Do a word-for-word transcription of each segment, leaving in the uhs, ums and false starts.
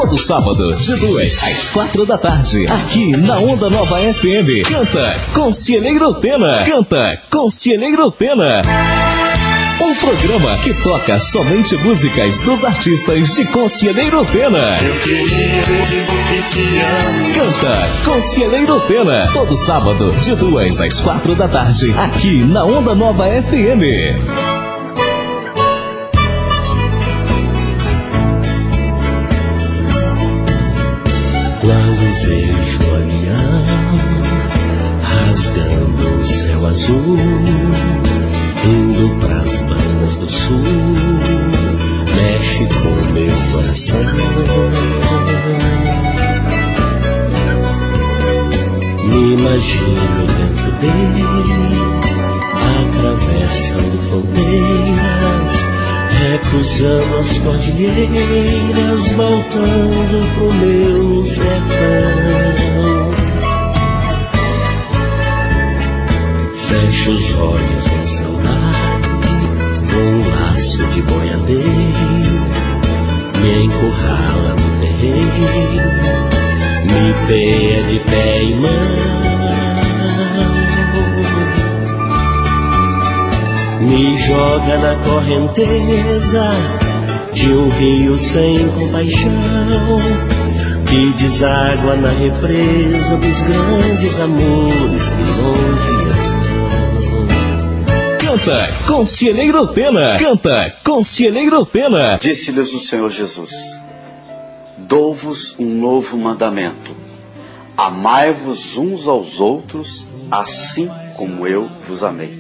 todo sábado, de duas às quatro da tarde, aqui na Onda Nova F M. Canta Conselheiro Pena. Canta Conselheiro Pena. Um programa que toca somente músicas dos artistas de Conselheiro Pena. Eu queria dizer que te amo. Canta Conselheiro Pena. Todo sábado, de duas às quatro da tarde, aqui na Onda Nova F M. Quando vejo o avião rasgando o céu azul, indo pras bandas do sul, mexe com meu coração. Me imagino dentro dele, atravessando fronteiras, recruzando as cordilheiras, voltando pro meu sertão. Fecho os olhos em saudade, com um laço de boiadeiro, me encurrala no terreiro, me pede pé e mão. Me joga na correnteza de um rio sem compaixão, que deságua na represa dos grandes amores que longe estão. Canta Conselheiro Pena. Canta Conselheiro Pena. Disse-lhes o Senhor Jesus: dou-vos um novo mandamento: amai-vos uns aos outros, assim como eu vos amei.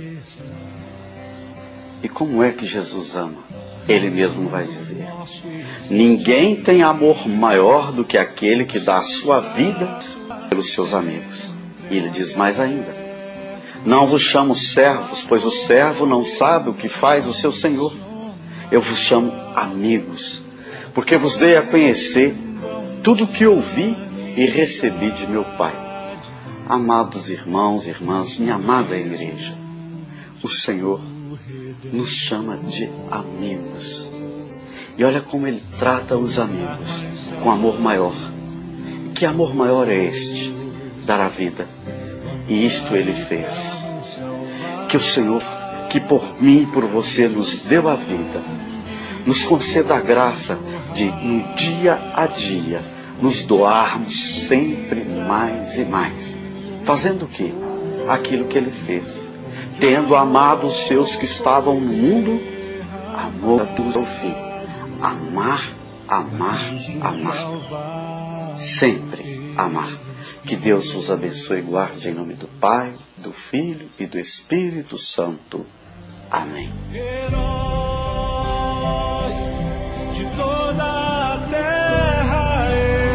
E como é que Jesus ama? Ele mesmo vai dizer: ninguém tem amor maior do que aquele que dá a sua vida pelos seus amigos. E ele diz mais ainda: não vos chamo servos, pois o servo não sabe o que faz o seu senhor. Eu vos chamo amigos, porque vos dei a conhecer tudo o que ouvi e recebi de meu Pai. Amados irmãos e irmãs, minha amada igreja, o Senhor nos chama de amigos. E olha como Ele trata os amigos com amor maior. Que amor maior é este? Dar a vida. E isto Ele fez. Que o Senhor, que por mim e por você nos deu a vida, nos conceda a graça de, no dia a dia, nos doarmos sempre mais e mais. Fazendo o quê? Aquilo que Ele fez. Tendo amado os seus que estavam no mundo, amou ao fim. Amar, amar, amar. Sempre amar. Que Deus vos abençoe e guarde em nome do Pai, do Filho e do Espírito Santo. Amém. Herói de toda a terra,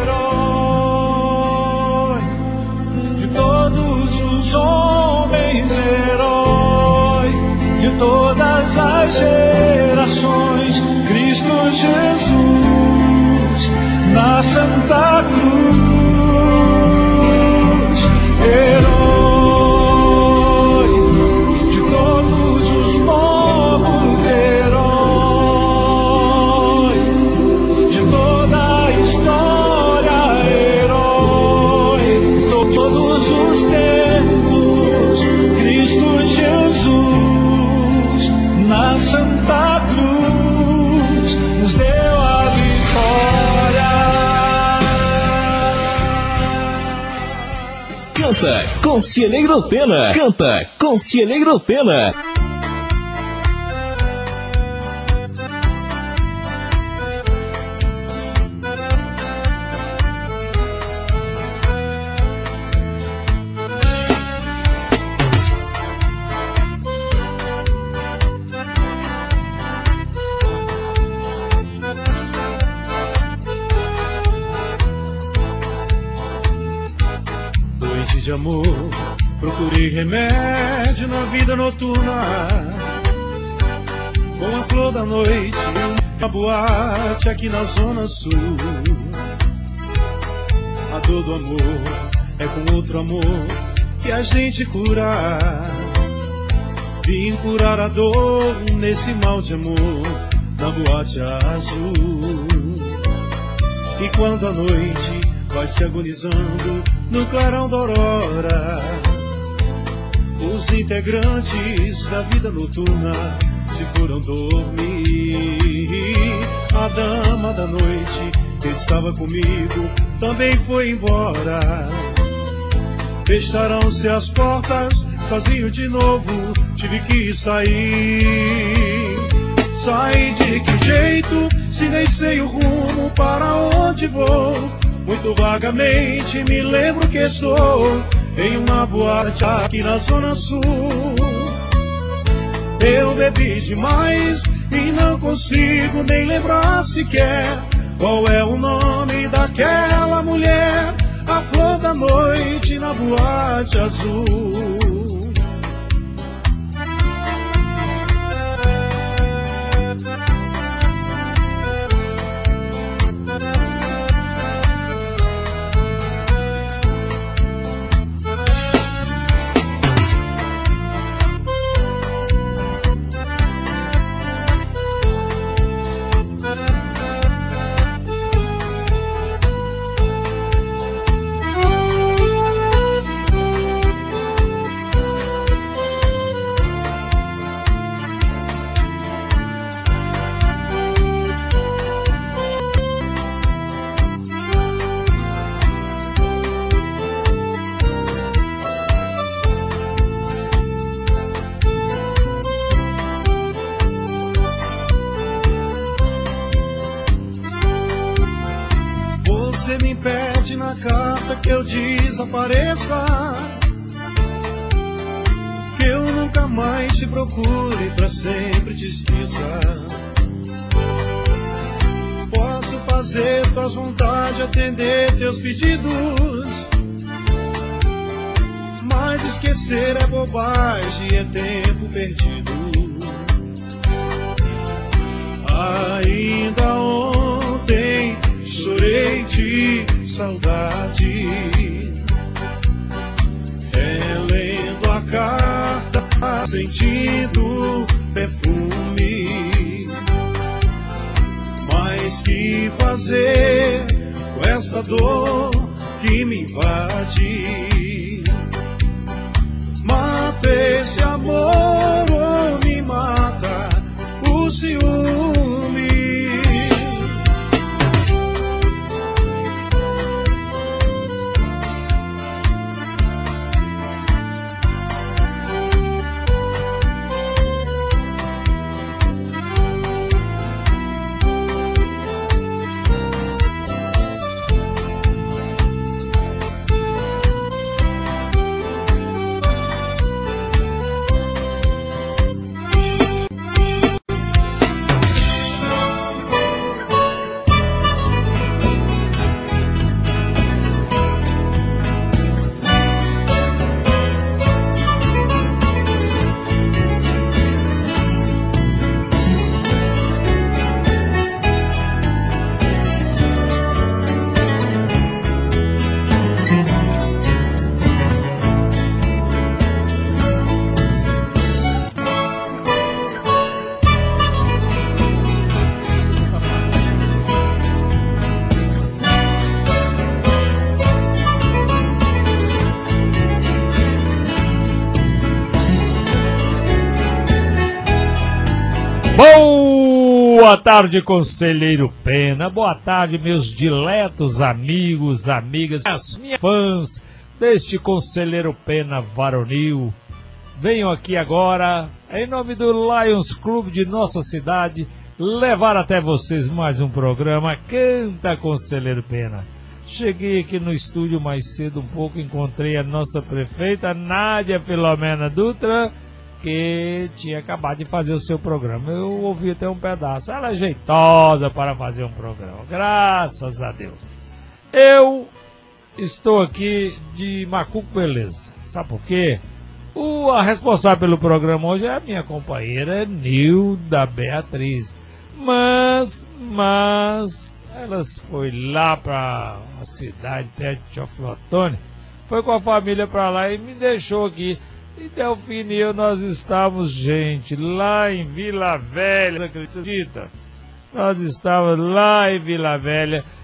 herói de todos os homens, herói de todas as gerações, Cristo Jesus na Santa Cruz. Herói de todos os povos, herói de toda a história, herói de todos os tempos, Cristo Jesus na Santa Cruz nos deu a vitória. Canta Conselheiro Pena. Canta Conselheiro Pena. De amor, procurei remédio na vida noturna, com a flor da noite e uma boate aqui na Zona Sul. A dor do amor é com outro amor que a gente cura. Vim curar a dor nesse mal de amor na boate azul. E quando a noite vai se agonizando no clarão da aurora, os integrantes da vida noturna se foram dormir. A dama da noite que estava comigo também foi embora. Fecharam-se as portas, sozinho de novo tive que sair. Saí de que jeito, se nem sei o rumo para onde vou. Muito vagamente me lembro que estou em uma boate aqui na Zona Sul. Eu bebi demais e não consigo nem lembrar sequer qual é o nome daquela mulher, a flor da noite na boate azul. Que eu desapareça, que eu nunca mais te procure, pra sempre te esqueça. Posso fazer tuas vontades, atender teus pedidos, mas esquecer é bobagem, é tempo perdido. Ainda ontem chorei de saudade, relendo a carta, sentindo perfume. Mas que fazer com esta dor que me invade? Mata esse amor ou me mata o ciúme? Boa tarde, conselheiro Pena. Boa tarde, meus diletos amigos, amigas, as minhas fãs deste conselheiro Pena varonil. Venho aqui agora, em nome do Lions Clube de nossa cidade, levar até vocês mais um programa Canta Conselheiro Pena. Cheguei aqui no estúdio mais cedo um pouco, encontrei a nossa prefeita Nádia Filomena Dutra, que tinha acabado de fazer o seu programa. Eu ouvi até um pedaço. Ela é jeitosa para fazer um programa, graças a Deus. Eu estou aqui de macuco beleza. Sabe por quê? O, a responsável pelo programa hoje é a minha companheira Nilda Beatriz. Mas, mas, elas foi lá para a cidade perto de Teoflotone, foi com a família para lá e me deixou aqui. E Delfine e eu, nós estávamos, gente, lá em Vila Velha, acredita? Nós estávamos lá em Vila Velha,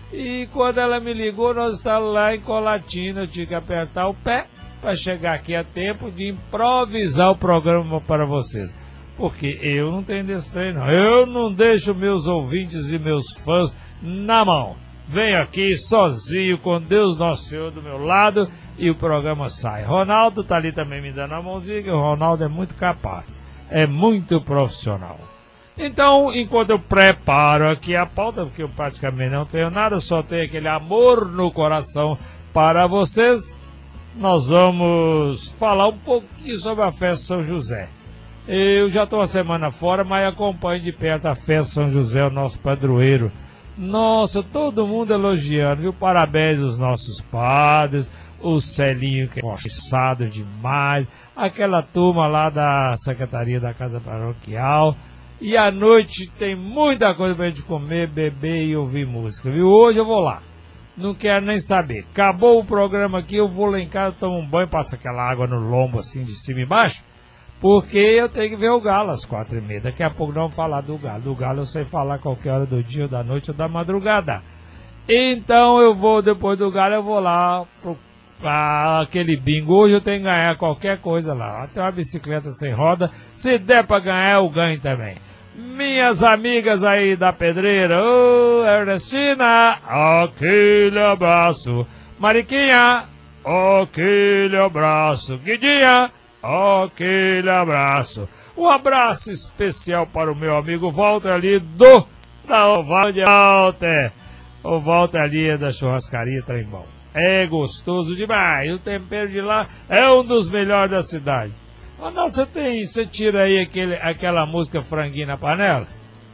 E quando ela me ligou, nós estávamos lá em Colatina, eu tinha que apertar o pé para chegar aqui a tempo de improvisar o programa para vocês. Porque eu não tenho desse trem, não. Eu não deixo meus ouvintes e meus fãs na mão. Venho aqui sozinho, com Deus Nosso Senhor do meu lado, e o programa sai. Ronaldo tá ali também me dando a mãozinha, que o Ronaldo é muito capaz, é muito profissional. Então, enquanto eu preparo aqui a pauta, porque eu praticamente não tenho nada, só tenho aquele amor no coração para vocês, nós vamos falar um pouquinho sobre a festa São José. Eu já estou uma semana fora, mas acompanho de perto a festa São José, o nosso padroeiro. Nossa, todo mundo elogiando, viu? Parabéns aos nossos padres, o Celinho, que é forçado demais, aquela turma lá da Secretaria da Casa Paroquial. E à noite tem muita coisa pra gente comer, beber e ouvir música, viu? Hoje eu vou lá. Não quero nem saber. Acabou o programa aqui, eu vou lá em casa, tomo um banho, passo aquela água no lombo assim de cima e baixo, porque eu tenho que ver o Galo às quatro e meia. Daqui a pouco não vamos falar do Galo. Do Galo eu sei falar qualquer hora do dia, ou da noite, ou da madrugada. Então eu vou, depois do Galo, eu vou lá pro ah, aquele bingo. Hoje eu tenho que ganhar qualquer coisa lá. Até uma bicicleta sem roda. Se der pra ganhar, eu ganho também. Minhas amigas aí da pedreira, ô oh, Ernestina, aquele abraço. Mariquinha, aquele abraço. Guidinha, aquele abraço. Um abraço especial para o meu amigo Walter ali do da Walter. O Walter ali da churrascaria Trembão. É gostoso demais. O tempero de lá é um dos melhores da cidade. Oh, não, você tem, você tira aí aquele, aquela música Franguinho na Panela.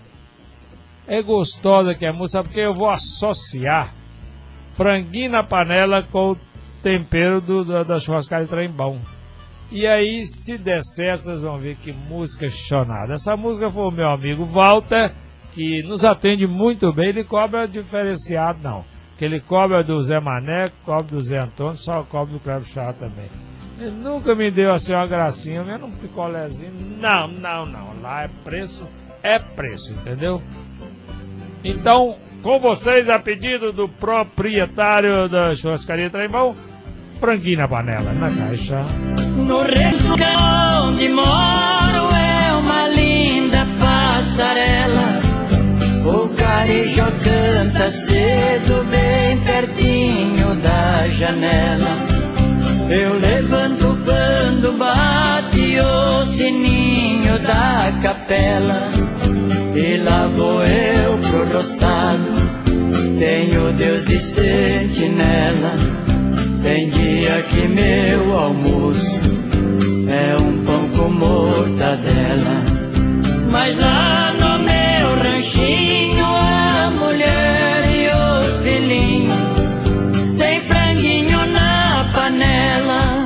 É gostosa que é a música, porque eu vou associar Franguinho na Panela com o tempero do, da, da churrascaria Trembão. E aí, se der certo, vocês vão ver que música chonada. Essa música foi o meu amigo Walter, que nos atende muito bem. Ele cobra diferenciado, não. Que ele cobra do Zé Mané, cobra do Zé Antônio, só cobra do Cleber Chá também. Ele nunca me deu assim uma gracinha, mesmo um picolézinho. Não, não, não. Lá é preço, é preço, entendeu? Então, com vocês, a pedido do proprietário da churrascaria Trembão, Franguinho na Panela, na caixa. No rincão onde moro é uma linda passarela. O carijó canta cedo, bem pertinho da janela. Eu levanto quando bate o sininho da capela. E lá vou eu pro roçado, tenho Deus de sentinela. Tem dia que meu almoço é um pão com mortadela. Mas lá no meu ranchinho a mulher e os filhinhos tem franguinho na panela.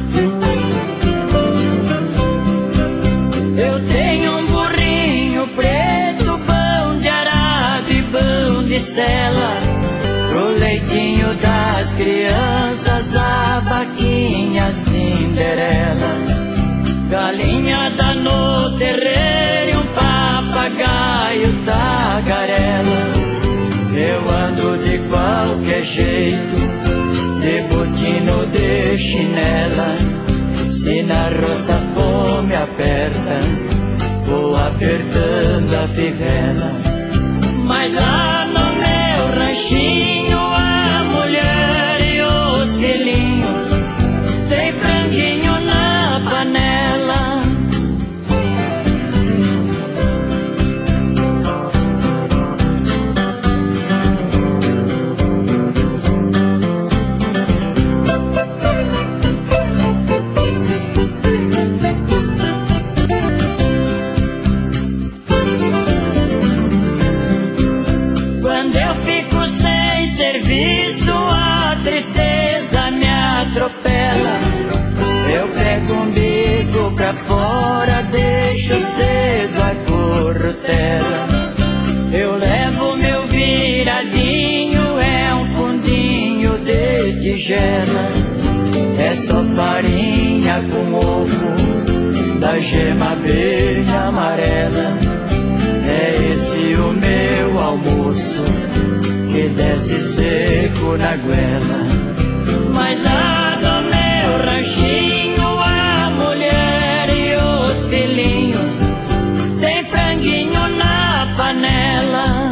Eu tenho um burrinho preto, pão de arado e pão de sela. Pro leitinho das crianças, a vaquinha Cinderela. Galinhada no terreiro e um papagaio tagarela. Eu ando de qualquer jeito, de botino, de chinela. Se na roça a fome aperta, vou apertando a fivela. Mas lá no meu ranchinho a mulher e os filhinhos tem franguinho na panela. Quando eu fico sem serviço, a tristeza me atropela. Eu pego um bico pra fora, deixo cedo a corrutela. Eu levo meu viradinho, é um fundinho de tigela. É só farinha com ovo, da gema bem amarela. É esse o meu almoço, que der desce seco na goela. Mas lá do meu ranchinho a mulher e os filhinhos tem franguinho na panela.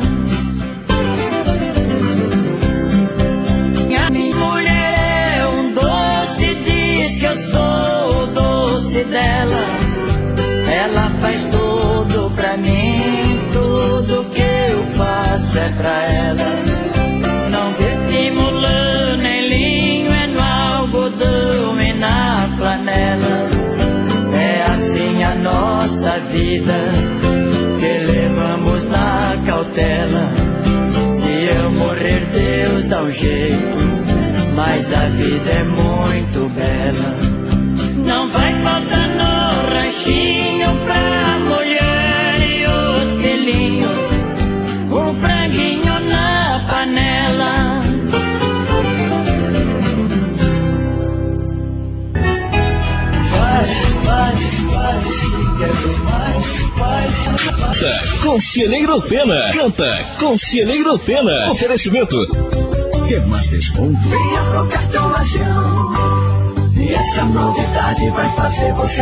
A minha mulher é um doce, diz que eu sou o doce dela. Ela faz tudo pra mim, tudo que eu faço é pra ela. Não vestimos lã nem linho, é no algodão e na flanela. É assim a nossa vida, que levamos na cautela. Se eu morrer, Deus dá um jeito, mas a vida é muito bela. Não vai faltar no ranchinho pra mulher e os filhinhos, um franguinho na panela. Faz, faz, faz, quero mais, faz. Canta com Celeiro Pena. Canta com Celeiro Pena. Oferecimento. Quer mais desconto? Venha pro cartão Lajão. E essa novidade vai fazer você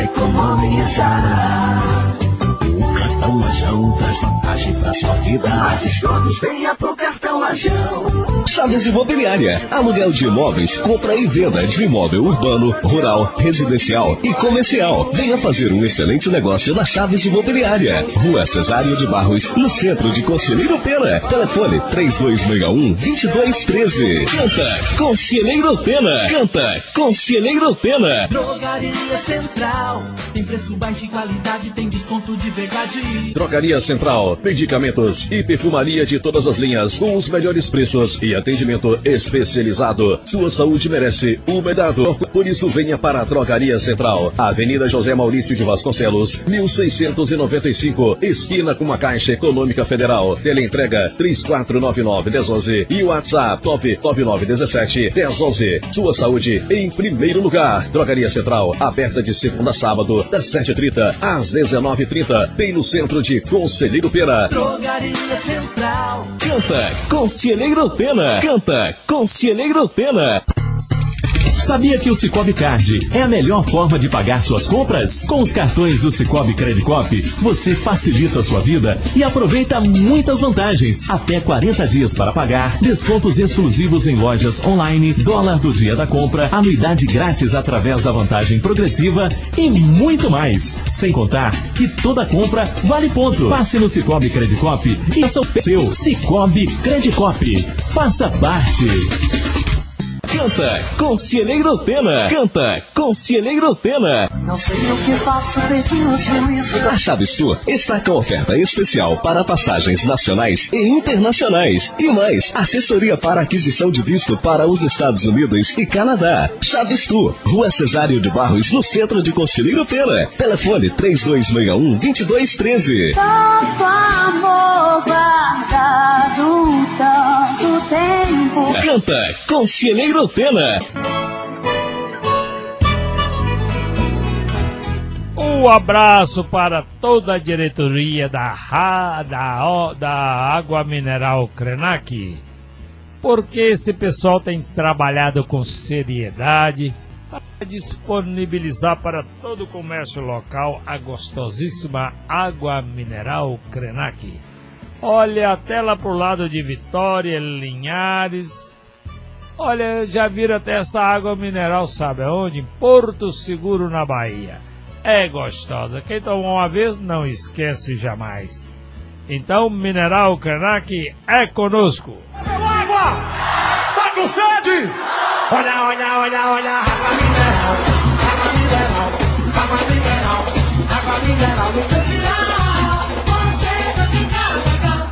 economizar. O cartão Lajão traz vantagem pra sua vida. Mais descontos, venha pro cartão Lajão. Chaves Imobiliária. Aluguel de imóveis, compra e venda de imóvel urbano, rural, residencial e comercial. Venha fazer um excelente negócio na Chaves Imobiliária. Rua Cesário de Barros, no centro de Conselheiro Pena. Telefone três dois seis um, dois dois um três. Canta Conselheiro Pena. Canta Conselheiro Pena. Drogaria Central. Tem preço baixo e qualidade, tem desconto de verdade. Drogaria Central. Medicamentos e perfumaria de todas as linhas, com os melhores preços e atendimento especializado. Sua saúde merece o melhor. Por isso, venha para a Drogaria Central. Avenida José Maurício de Vasconcelos, mil seiscentos e noventa e cinco, esquina com a Caixa Econômica Federal. Teleentrega três quatro nove nove, um zero um zero e o WhatsApp nove nove nove um sete, um zero um zero. Sua saúde em primeiro lugar. Drogaria Central, aberta de segunda a sábado, das sete e trinta às dezenove e trinta, bem no centro de Conselheiro Pena. Drogaria Central. Canta Conselheiro Pena. Canta Conselheiro Pena. Sabia que o Cicobi Card é a melhor forma de pagar suas compras? Com os cartões do Cicobi Credicop, você facilita a sua vida e aproveita muitas vantagens. Até quarenta dias para pagar, descontos exclusivos em lojas online, dólar do dia da compra, anuidade grátis através da vantagem progressiva e muito mais. Sem contar que toda compra vale ponto. Passe no Cicobi Credicop e faça o seu Cicobi Credicop. Faça parte. Canta Conselheiro Pena. Canta Conselheiro Pena. Não sei o que faço, perdi o juízo. A Chaves Tour está com oferta especial para passagens nacionais e internacionais. E mais, assessoria para aquisição de visto para os Estados Unidos e Canadá. Chaves Tour, Rua Cesário de Barros, no centro de Conselheiro Pena. Telefone três dois seis um, dois dois um três. Tanto amor guardado tanto tempo. Canta Conselheiro Pena. Um abraço para toda a diretoria da, da, da Água Mineral Krenak, porque esse pessoal tem trabalhado com seriedade para disponibilizar para todo o comércio local a gostosíssima Água Mineral Krenak. Olha, até lá pro lado de Vitória, Linhares. Olha, já viram até essa água mineral, sabe aonde? Em Porto Seguro, na Bahia. É gostosa. Quem tomou uma vez, não esquece jamais. Então, Mineral Krenak é conosco. Meu água! Tá com sede? Olha, olha, olha, olha, água mineral, água mineral, água mineral, água mineral do Candial. Você vai ficar legal.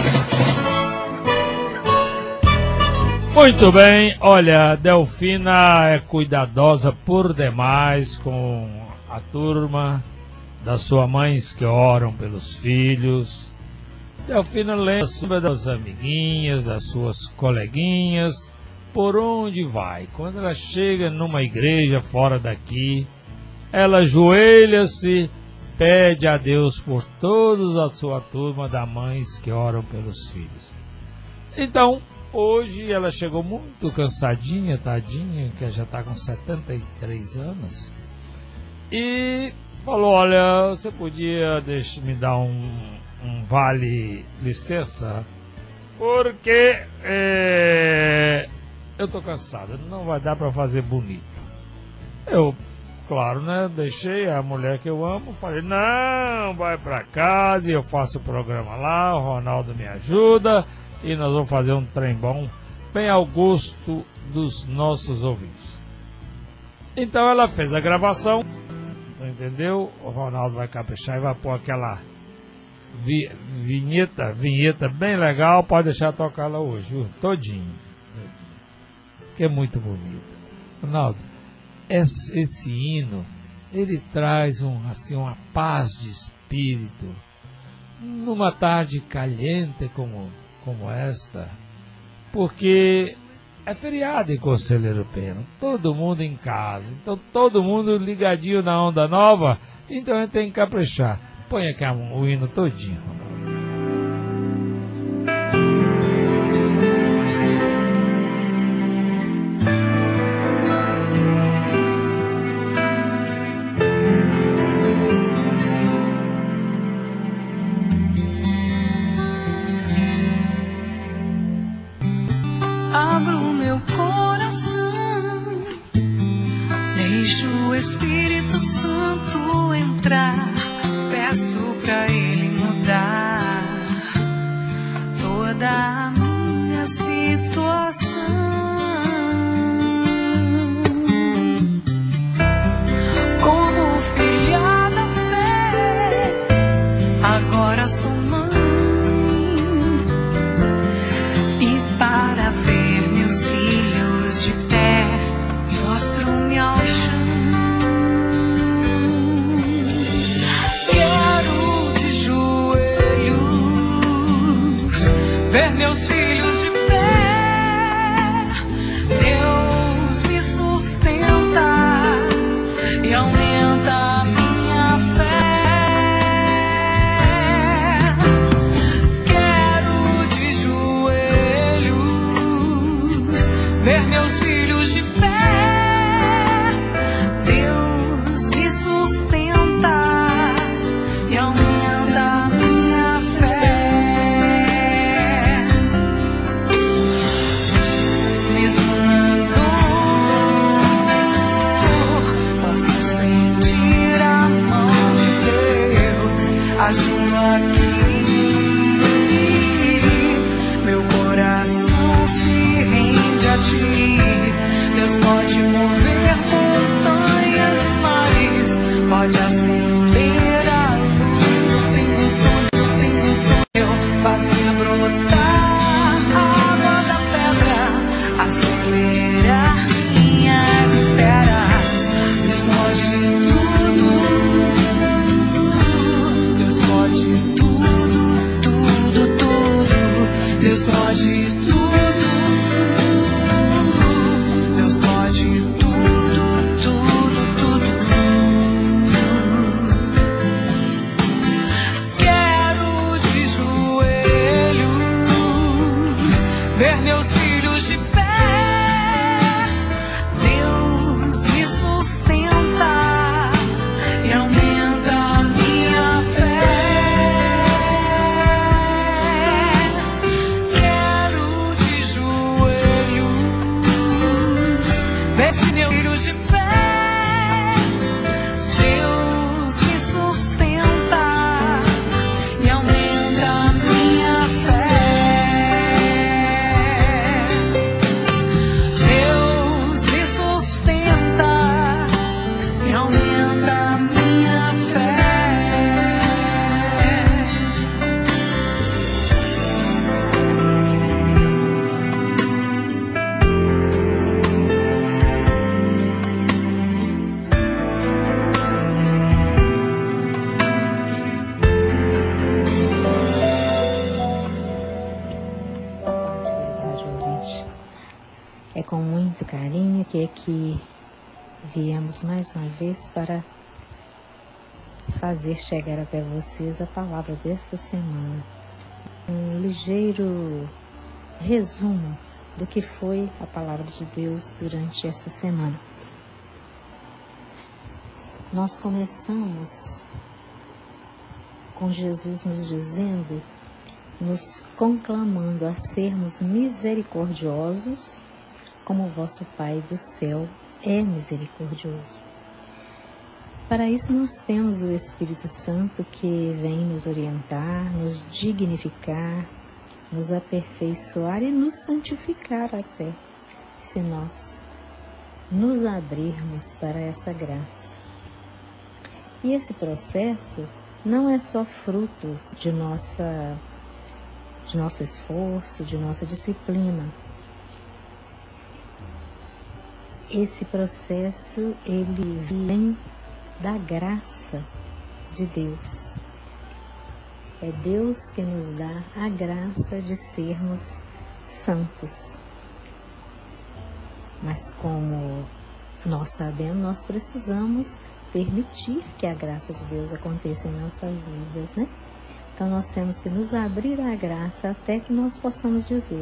Muito bem, olha, Delfina é cuidadosa por demais com a turma das suas mães que oram pelos filhos. Delfina lembra das amiguinhas, das suas coleguinhas, por onde vai. Quando ela chega numa igreja fora daqui, ela ajoelha-se, pede a Deus por toda a sua turma das mães que oram pelos filhos. Então, hoje ela chegou muito cansadinha, tadinha, que já está com setenta e três anos, e falou, olha, você podia deixar, me dar um, um vale licença, porque é, eu tô cansada, não vai dar para fazer bonito. Eu, claro, né, deixei a mulher que eu amo, falei, não, vai para casa, e eu faço o programa lá, o Ronaldo me ajuda, e nós vamos fazer um trem bom, bem ao gosto dos nossos ouvintes. Então ela fez a gravação, entendeu? O Ronaldo vai caprichar e vai pôr aquela vi, vinheta, vinheta bem legal, pode deixar tocar lá hoje, viu? Todinho, que é muito bonito. Ronaldo, esse, esse hino, ele traz um, assim, uma paz de espírito, numa tarde caliente como, como esta, porque é feriado em Conselheiro Pena, todo mundo em casa, então todo mundo ligadinho na Onda Nova, então a gente tem que caprichar. Põe aqui o hino todinho. Abro meu coração, deixo o Espírito Santo entrar, peço pra Ele mudar toda a minha situação. Como filha da fé, agora sou mãe, e para ver meus filhos de pé, prostro-me ao chão. Quero de joelhos ver meus filhos de pé. Deus me sustenta e aumenta a minha fé. Quero de joelhos ver meus filhos de pé. Deus me sustenta e aumenta a minha fé. Mesmo na dor, posso sentir a mão de Deus agindo aqui. Meu coração se rende a ti. Deus pode mover montanhas e mares, pode acender a luz no fim do túnel, no fim do túnel, fazer brotar a água da pedra, acelerar minhas esperas. Deus pode tudo, Deus pode tudo, tudo, tudo. Deus pode tudo. Deus pode tudo, tudo, tudo. Quero de joelhos ver meus filhos de pé. Deus me sustenta e aumenta a minha fé. Quero de joelhos ver meus filhos de pé. Deus me sustenta e aumenta a minha fé. Deus me sustenta e aumenta a minha fé. É com muito carinho que aqui viemos mais uma vez para fazer chegar até vocês a palavra desta semana. Um ligeiro resumo do que foi a palavra de Deus durante esta semana. Nós começamos com Jesus nos dizendo, nos conclamando a sermos misericordiosos, como o vosso Pai do céu é misericordioso. Para isso nós temos o Espírito Santo que vem nos orientar, nos dignificar, nos aperfeiçoar e nos santificar até, se nós nos abrirmos para essa graça. E esse processo não é só fruto de, nossa, de nosso esforço, de nossa disciplina. Esse processo, ele vem da graça de Deus. É Deus que nos dá a graça de sermos santos. Mas como nós sabemos, nós precisamos permitir que a graça de Deus aconteça em nossas vidas, né? Então nós temos que nos abrir à graça até que nós possamos dizer: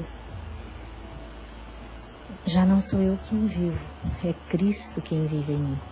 já não sou eu quem vivo, é Cristo quem vive em mim.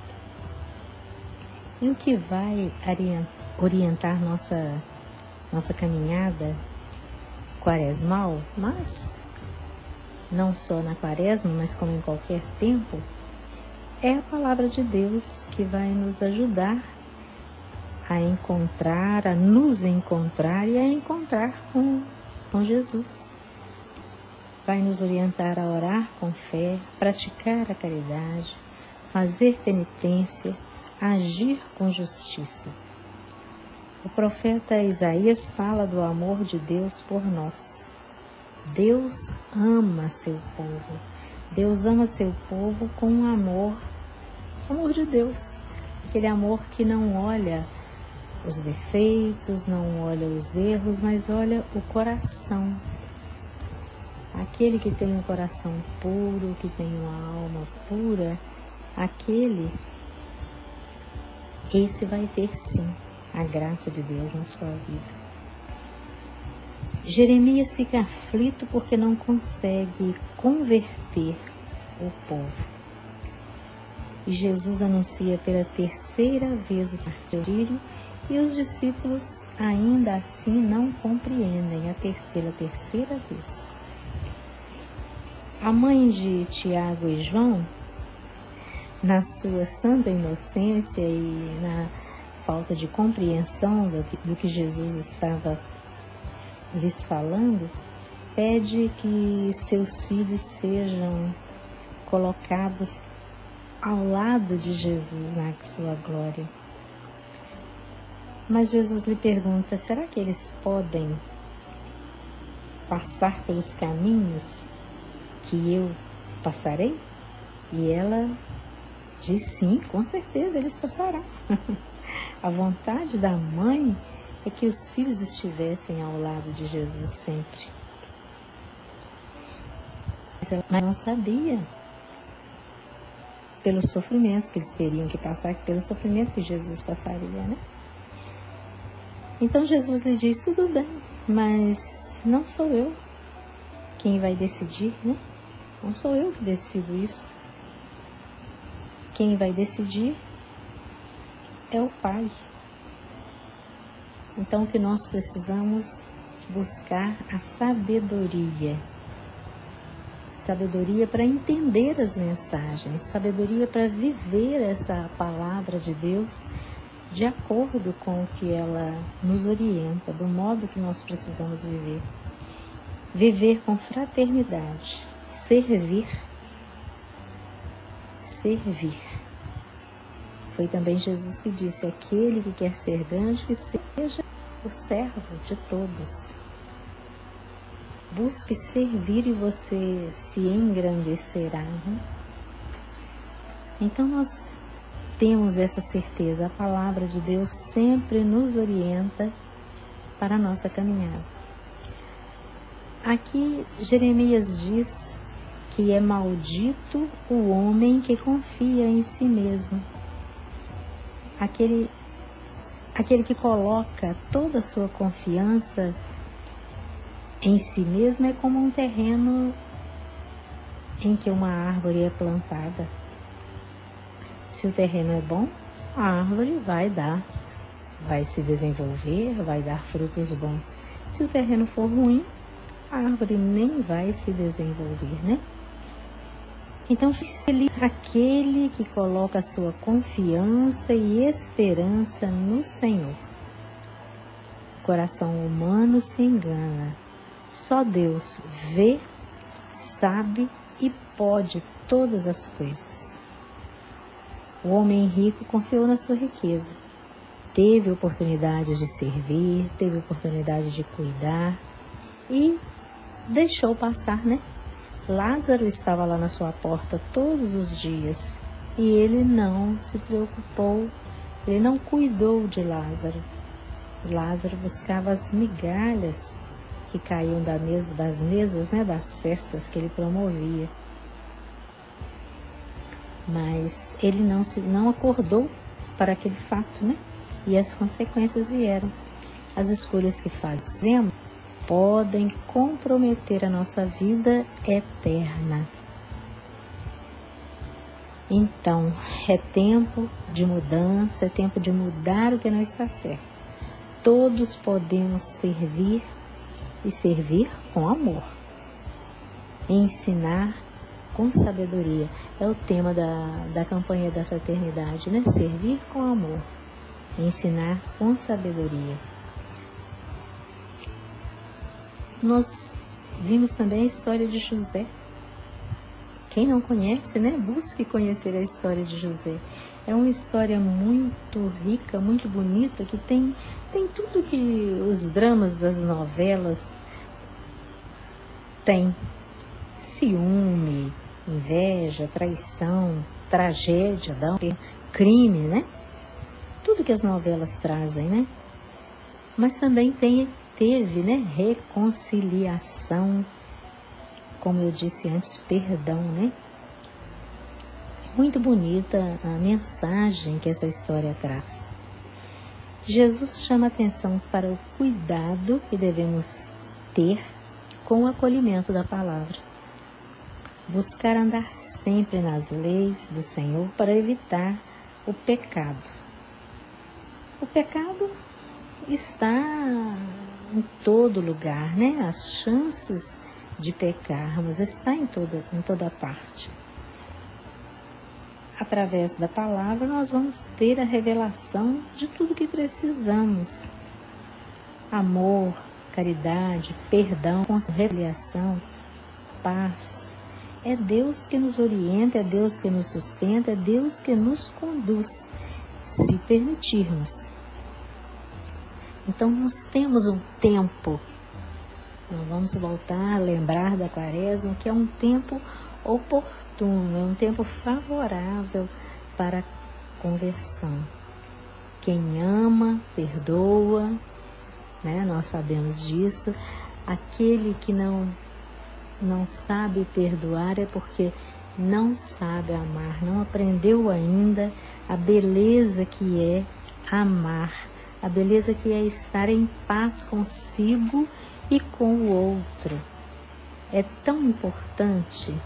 E o que vai orientar nossa, nossa caminhada quaresmal, mas não só na quaresma, mas como em qualquer tempo, é a palavra de Deus que vai nos ajudar a encontrar, a nos encontrar e a encontrar com, com Jesus. Vai nos orientar a orar com fé, praticar a caridade, fazer penitência, agir com justiça. O profeta Isaías fala do amor de Deus por nós. Deus ama seu povo. Deus ama seu povo com um amor, amor de Deus. Aquele amor que não olha os defeitos, não olha os erros, mas olha o coração. Aquele que tem um coração puro, que tem uma alma pura, aquele, esse vai ter sim a graça de Deus na sua vida. Jeremias fica aflito porque não consegue converter o povo. E Jesus anuncia pela terceira vez o martírio e os discípulos ainda assim não compreendem a ter, pela terceira vez. A mãe de Tiago e João, na sua santa inocência e na falta de compreensão do que, do que Jesus estava lhes falando, pede que seus filhos sejam colocados ao lado de Jesus na sua glória. Mas Jesus lhe pergunta: será que eles podem passar pelos caminhos que eu passarei? E ela diz: sim, com certeza eles passarão. A vontade da mãe é que os filhos estivessem ao lado de Jesus sempre. Mas ela não sabia pelos sofrimentos que eles teriam que passar, pelo sofrimento que Jesus passaria, né? Então Jesus lhe diz: tudo bem, mas não sou eu quem vai decidir, né? Não sou eu que decido isso. Quem vai decidir é o Pai. Então o que nós precisamos buscar a sabedoria. Sabedoria para entender as mensagens, sabedoria para viver essa palavra de Deus de acordo com o que ela nos orienta, do modo que nós precisamos viver. Viver com fraternidade, servir, servir. Foi também Jesus que disse: aquele que quer ser grande, que seja o servo de todos. Busque servir e você se engrandecerá. Né? Então nós temos essa certeza, a palavra de Deus sempre nos orienta para a nossa caminhada. Aqui Jeremias diz que é maldito o homem que confia em si mesmo. Aquele, aquele que coloca toda a sua confiança em si mesmo é como um terreno em que uma árvore é plantada. Se o terreno é bom, a árvore vai dar, vai se desenvolver, vai dar frutos bons. Se o terreno for ruim, a árvore nem vai se desenvolver, né? Então, feliz aquele que coloca a sua confiança e esperança no Senhor. O coração humano se engana. Só Deus vê, sabe e pode todas as coisas. O homem rico confiou na sua riqueza. Teve oportunidade de servir, teve oportunidade de cuidar e deixou passar, né? Lázaro estava lá na sua porta todos os dias e ele não se preocupou, ele não cuidou de Lázaro. Lázaro buscava as migalhas que caíam da mesa, das mesas, né, das festas que ele promovia. Mas ele não, se, não acordou para aquele fato, né? E as consequências vieram. As escolhas que fazemos podem comprometer a nossa vida eterna. Então, é tempo de mudança, é tempo de mudar o que não está certo. Todos podemos servir e servir com amor. Ensinar com sabedoria. É o tema da, da campanha da fraternidade, né? Servir com amor. Ensinar com sabedoria. Nós vimos também a história de José. Quem não conhece, né? Busque conhecer a história de José. É uma história muito rica, muito bonita, que tem, tem tudo que os dramas das novelas têm. Ciúme, inveja, traição, tragédia, crime, né? Tudo que as novelas trazem, né? Mas também tem Teve, né, reconciliação, como eu disse antes, perdão, né? Muito bonita a mensagem que essa história traz. Jesus chama atenção para o cuidado que devemos ter com o acolhimento da palavra. Buscar andar sempre nas leis do Senhor para evitar o pecado. O pecado está em todo lugar, né? As chances de pecarmos está em toda, em toda parte. Através da palavra nós vamos ter a revelação de tudo que precisamos. Amor, caridade, perdão, reconciliação, paz. É Deus que nos orienta, é Deus que nos sustenta, é Deus que nos conduz, se permitirmos. Então nós temos um tempo, nós vamos voltar a lembrar da Quaresma, que é um tempo oportuno, é um tempo favorável para a conversão. Quem ama, perdoa, né? Nós sabemos disso. Aquele que não, não sabe perdoar é porque não sabe amar, não aprendeu ainda a beleza que é amar. A beleza que é estar em paz consigo e com o outro. É tão importante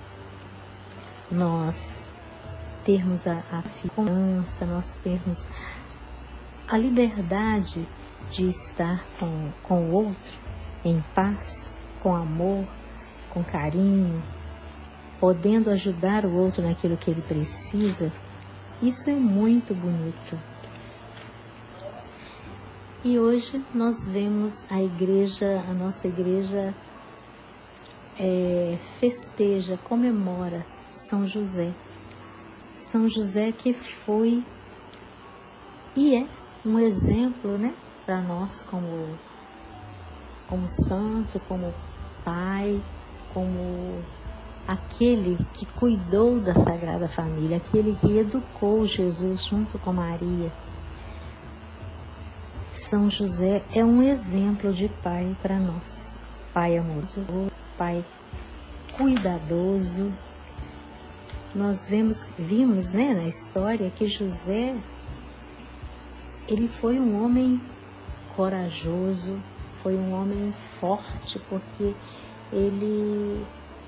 nós termos a, a confiança, nós termos a liberdade de estar com, com o outro em paz, com amor, com carinho, podendo ajudar o outro naquilo que ele precisa. Isso é muito bonito. E hoje nós vemos a igreja, a nossa igreja é, festeja, comemora São José. São José que foi e é um exemplo, né, para nós como, como santo, como pai, como aquele que cuidou da Sagrada Família, aquele que educou Jesus junto com Maria. São José é um exemplo de pai para nós. Pai amoroso, pai cuidadoso. Nós vemos, vimos, né, na história que José, ele foi um homem corajoso, foi um homem forte, porque ele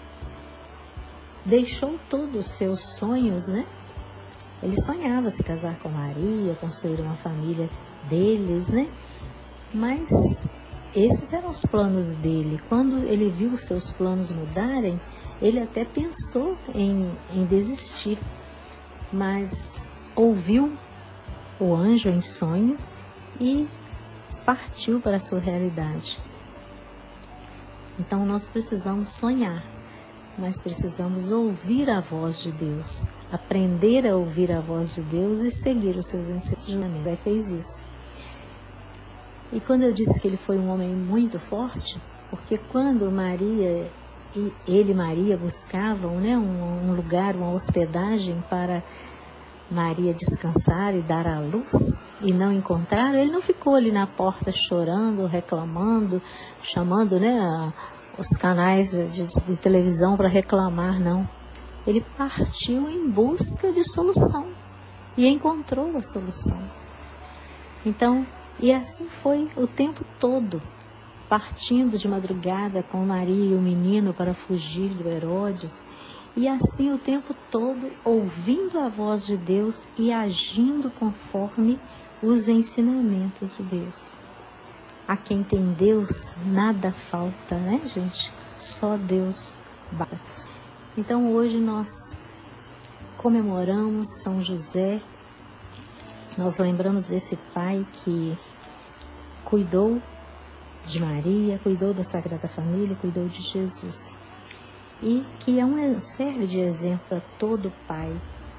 deixou todos os seus sonhos, né? Ele sonhava se casar com Maria, construir uma família deles, né? Mas esses eram os planos dele. Quando ele viu os seus planos mudarem, ele até pensou em, em desistir, mas ouviu o anjo em sonho e partiu para a sua realidade. Então nós precisamos sonhar, mas precisamos ouvir a voz de Deus, aprender a ouvir a voz de Deus e seguir os seus ensinamentos. Ele fez isso. E quando eu disse que ele foi um homem muito forte, porque quando Maria e ele e Maria buscavam, né, um, um lugar, uma hospedagem para Maria descansar e dar à luz, e não encontraram, ele não ficou ali na porta chorando, reclamando, chamando, né, a, os canais de, de televisão para reclamar, não. Ele partiu em busca de solução e encontrou a solução. Então, e assim foi o tempo todo, partindo de madrugada com Maria e o menino para fugir do Herodes, e assim o tempo todo ouvindo a voz de Deus e agindo conforme os ensinamentos de Deus. A quem tem Deus, nada falta, né, gente? Só Deus basta. Então hoje nós comemoramos São José, nós lembramos desse pai que cuidou de Maria, cuidou da Sagrada Família, cuidou de Jesus. E que é um serve de exemplo para todo pai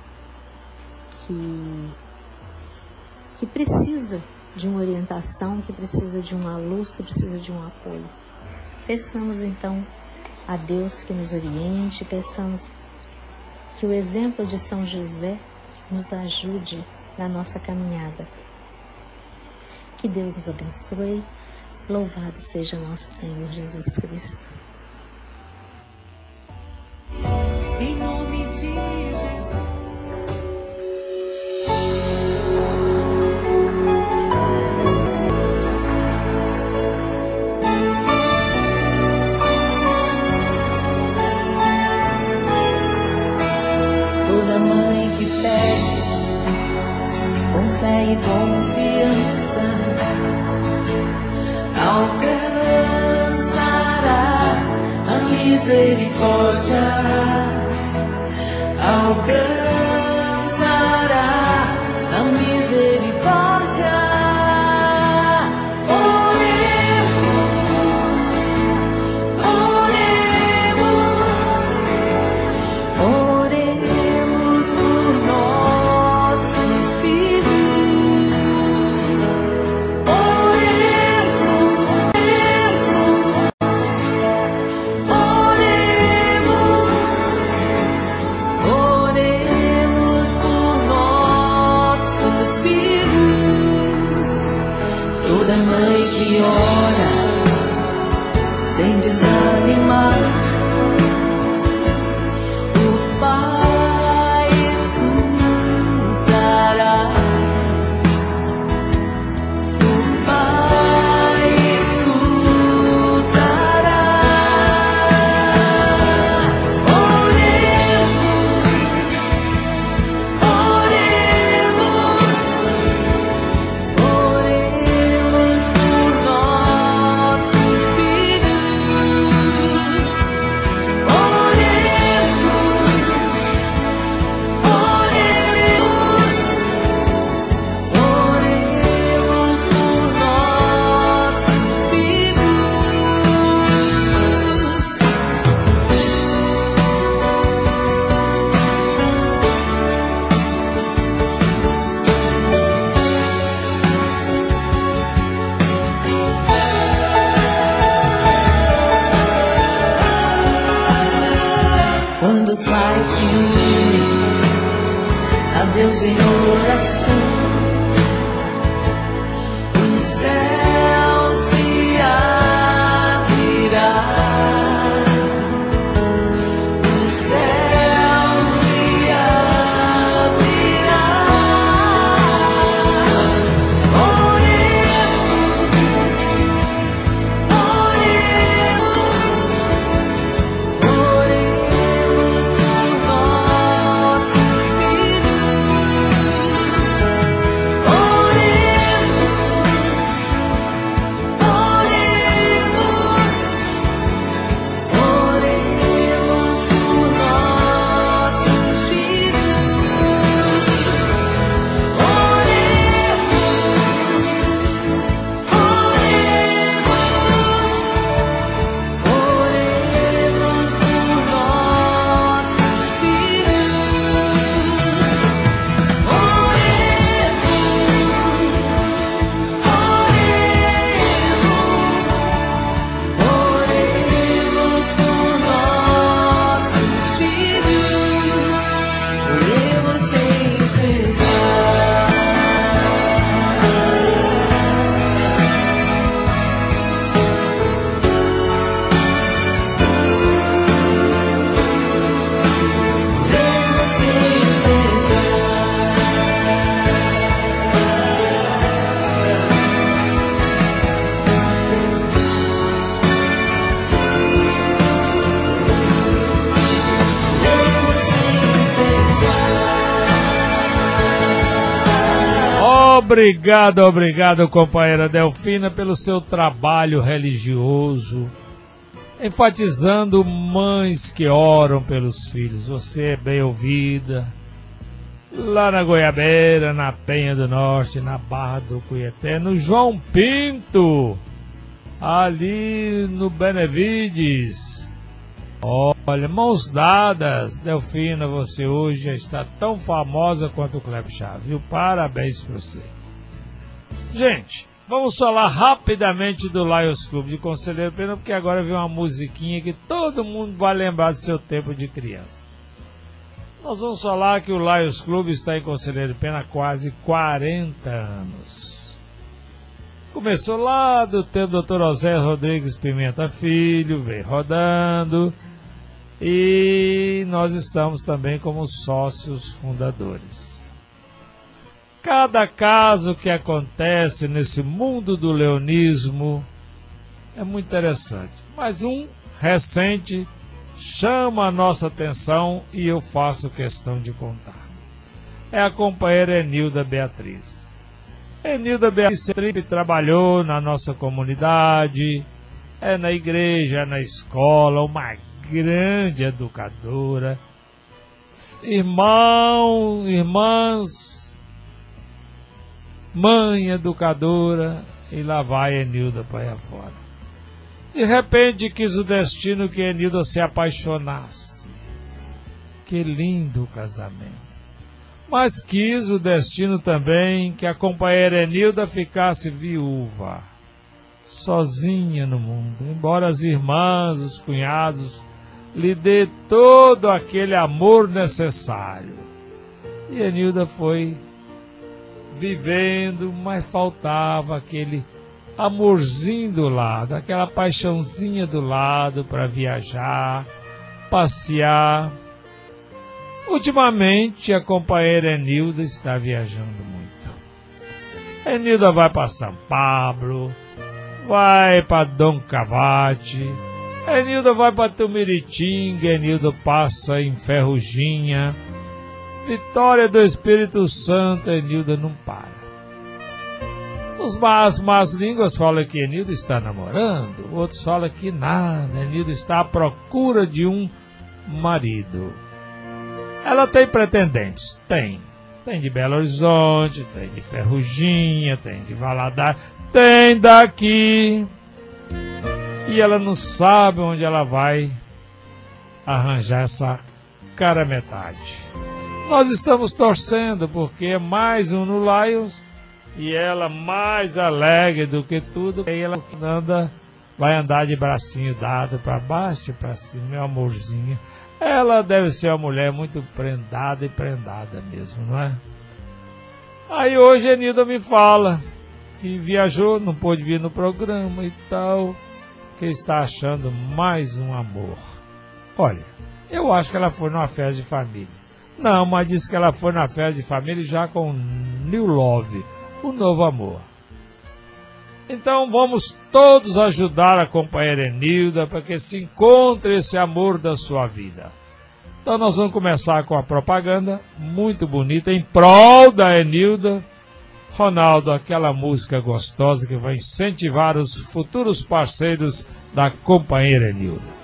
que, que precisa de uma orientação, que precisa de uma luz, que precisa de um apoio. Peçamos então a Deus que nos oriente, peçamos que o exemplo de São José nos ajude na nossa caminhada. Que Deus nos abençoe. Louvado seja nosso Senhor Jesus Cristo. Em nome de Jesus. Toda mãe que pede com fé e confiança alcançará a misericórdia, alcançará a misericórdia. Oremos, oremos, oremos por nossos filhos. Que ora sem desanimar, o Pai escutará, o Pai escutará. Oremos, oremos, nossos filhos. Quando os pais se unem a Deus em oração, o céu se abrirá, o céu se abrirá. Oremos, Obrigado, obrigado, companheira Delfina, pelo seu trabalho religioso, enfatizando mães que oram pelos filhos. Você é bem ouvida. Lá na Goiabeira, na Penha do Norte, na Barra do Cuieté, no João Pinto, ali no Benevides. Olha, mãos dadas, Delfina, você hoje já está tão famosa quanto o Cleber Chaves, viu? Parabéns para você. Gente, vamos falar rapidamente do Lions Clube de Conselheiro Pena, porque agora vem uma musiquinha que todo mundo vai lembrar do seu tempo de criança. Nós vamos falar que o Lions Clube está em Conselheiro Pena há quase quarenta anos. Começou lá do tempo do doutor José Rodrigues Pimenta Filho, veio rodando, e nós estamos também como sócios fundadores. Cada caso que acontece nesse mundo do leonismo é muito interessante, mas um recente chama a nossa atenção e eu faço questão de contar. É a companheira Enilda Beatriz. Enilda Beatriz sempre trabalhou na nossa comunidade, é na igreja, é na escola, uma grande educadora. Irmão, irmãs, mãe educadora, e lá vai Enilda para aí afora. De repente quis o destino que Enilda se apaixonasse. Que lindo casamento. Mas quis o destino também que a companheira Enilda ficasse viúva, sozinha no mundo, embora as irmãs, os cunhados lhe dê todo aquele amor necessário. E Enilda foi vivendo, mas faltava aquele amorzinho do lado, aquela paixãozinha do lado para viajar, passear. Ultimamente a companheira Enilda está viajando muito. Enilda vai para São Pablo, vai para Dom Cavate, Enilda vai para Tumiritinga, Enilda passa em Ferruginha, Vitória do Espírito Santo, Enilda não para. Os más, más línguas falam que Enilda está namorando, outros falam que nada, Enilda está à procura de um marido. Ela tem pretendentes? Tem. Tem de Belo Horizonte, tem de Ferruginha, tem de Valadares, tem daqui. E ela não sabe onde ela vai arranjar essa cara metade. Nós estamos torcendo porque é mais um no Lions e ela mais alegre do que tudo. E ela anda, vai andar de bracinho dado para baixo e para cima, meu amorzinho. Ela deve ser uma mulher muito prendada e prendada mesmo, não é? Aí hoje a Enilda me fala que viajou, não pôde vir no programa e tal, que está achando mais um amor. Olha, eu acho que ela foi numa festa de família. Não, mas disse que ela foi na festa de família já com New Love, o novo amor. Então vamos todos ajudar a companheira Enilda para que se encontre esse amor da sua vida. Então nós vamos começar com a propaganda muito bonita em prol da Enilda. Ronaldo, aquela música gostosa que vai incentivar os futuros parceiros da companheira Enilda.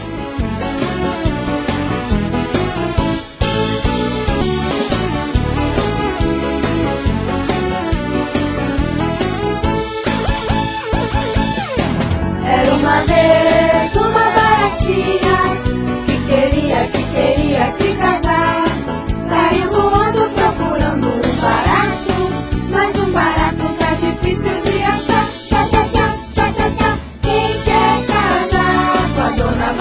Era uma vez uma baratinha que queria, que queria se casar. Saiu voando procurando um barato, mas um barato tá difícil de achar. Tchá, tchá, tchá, tchá, tchá, tchá. Quem quer casar com a dona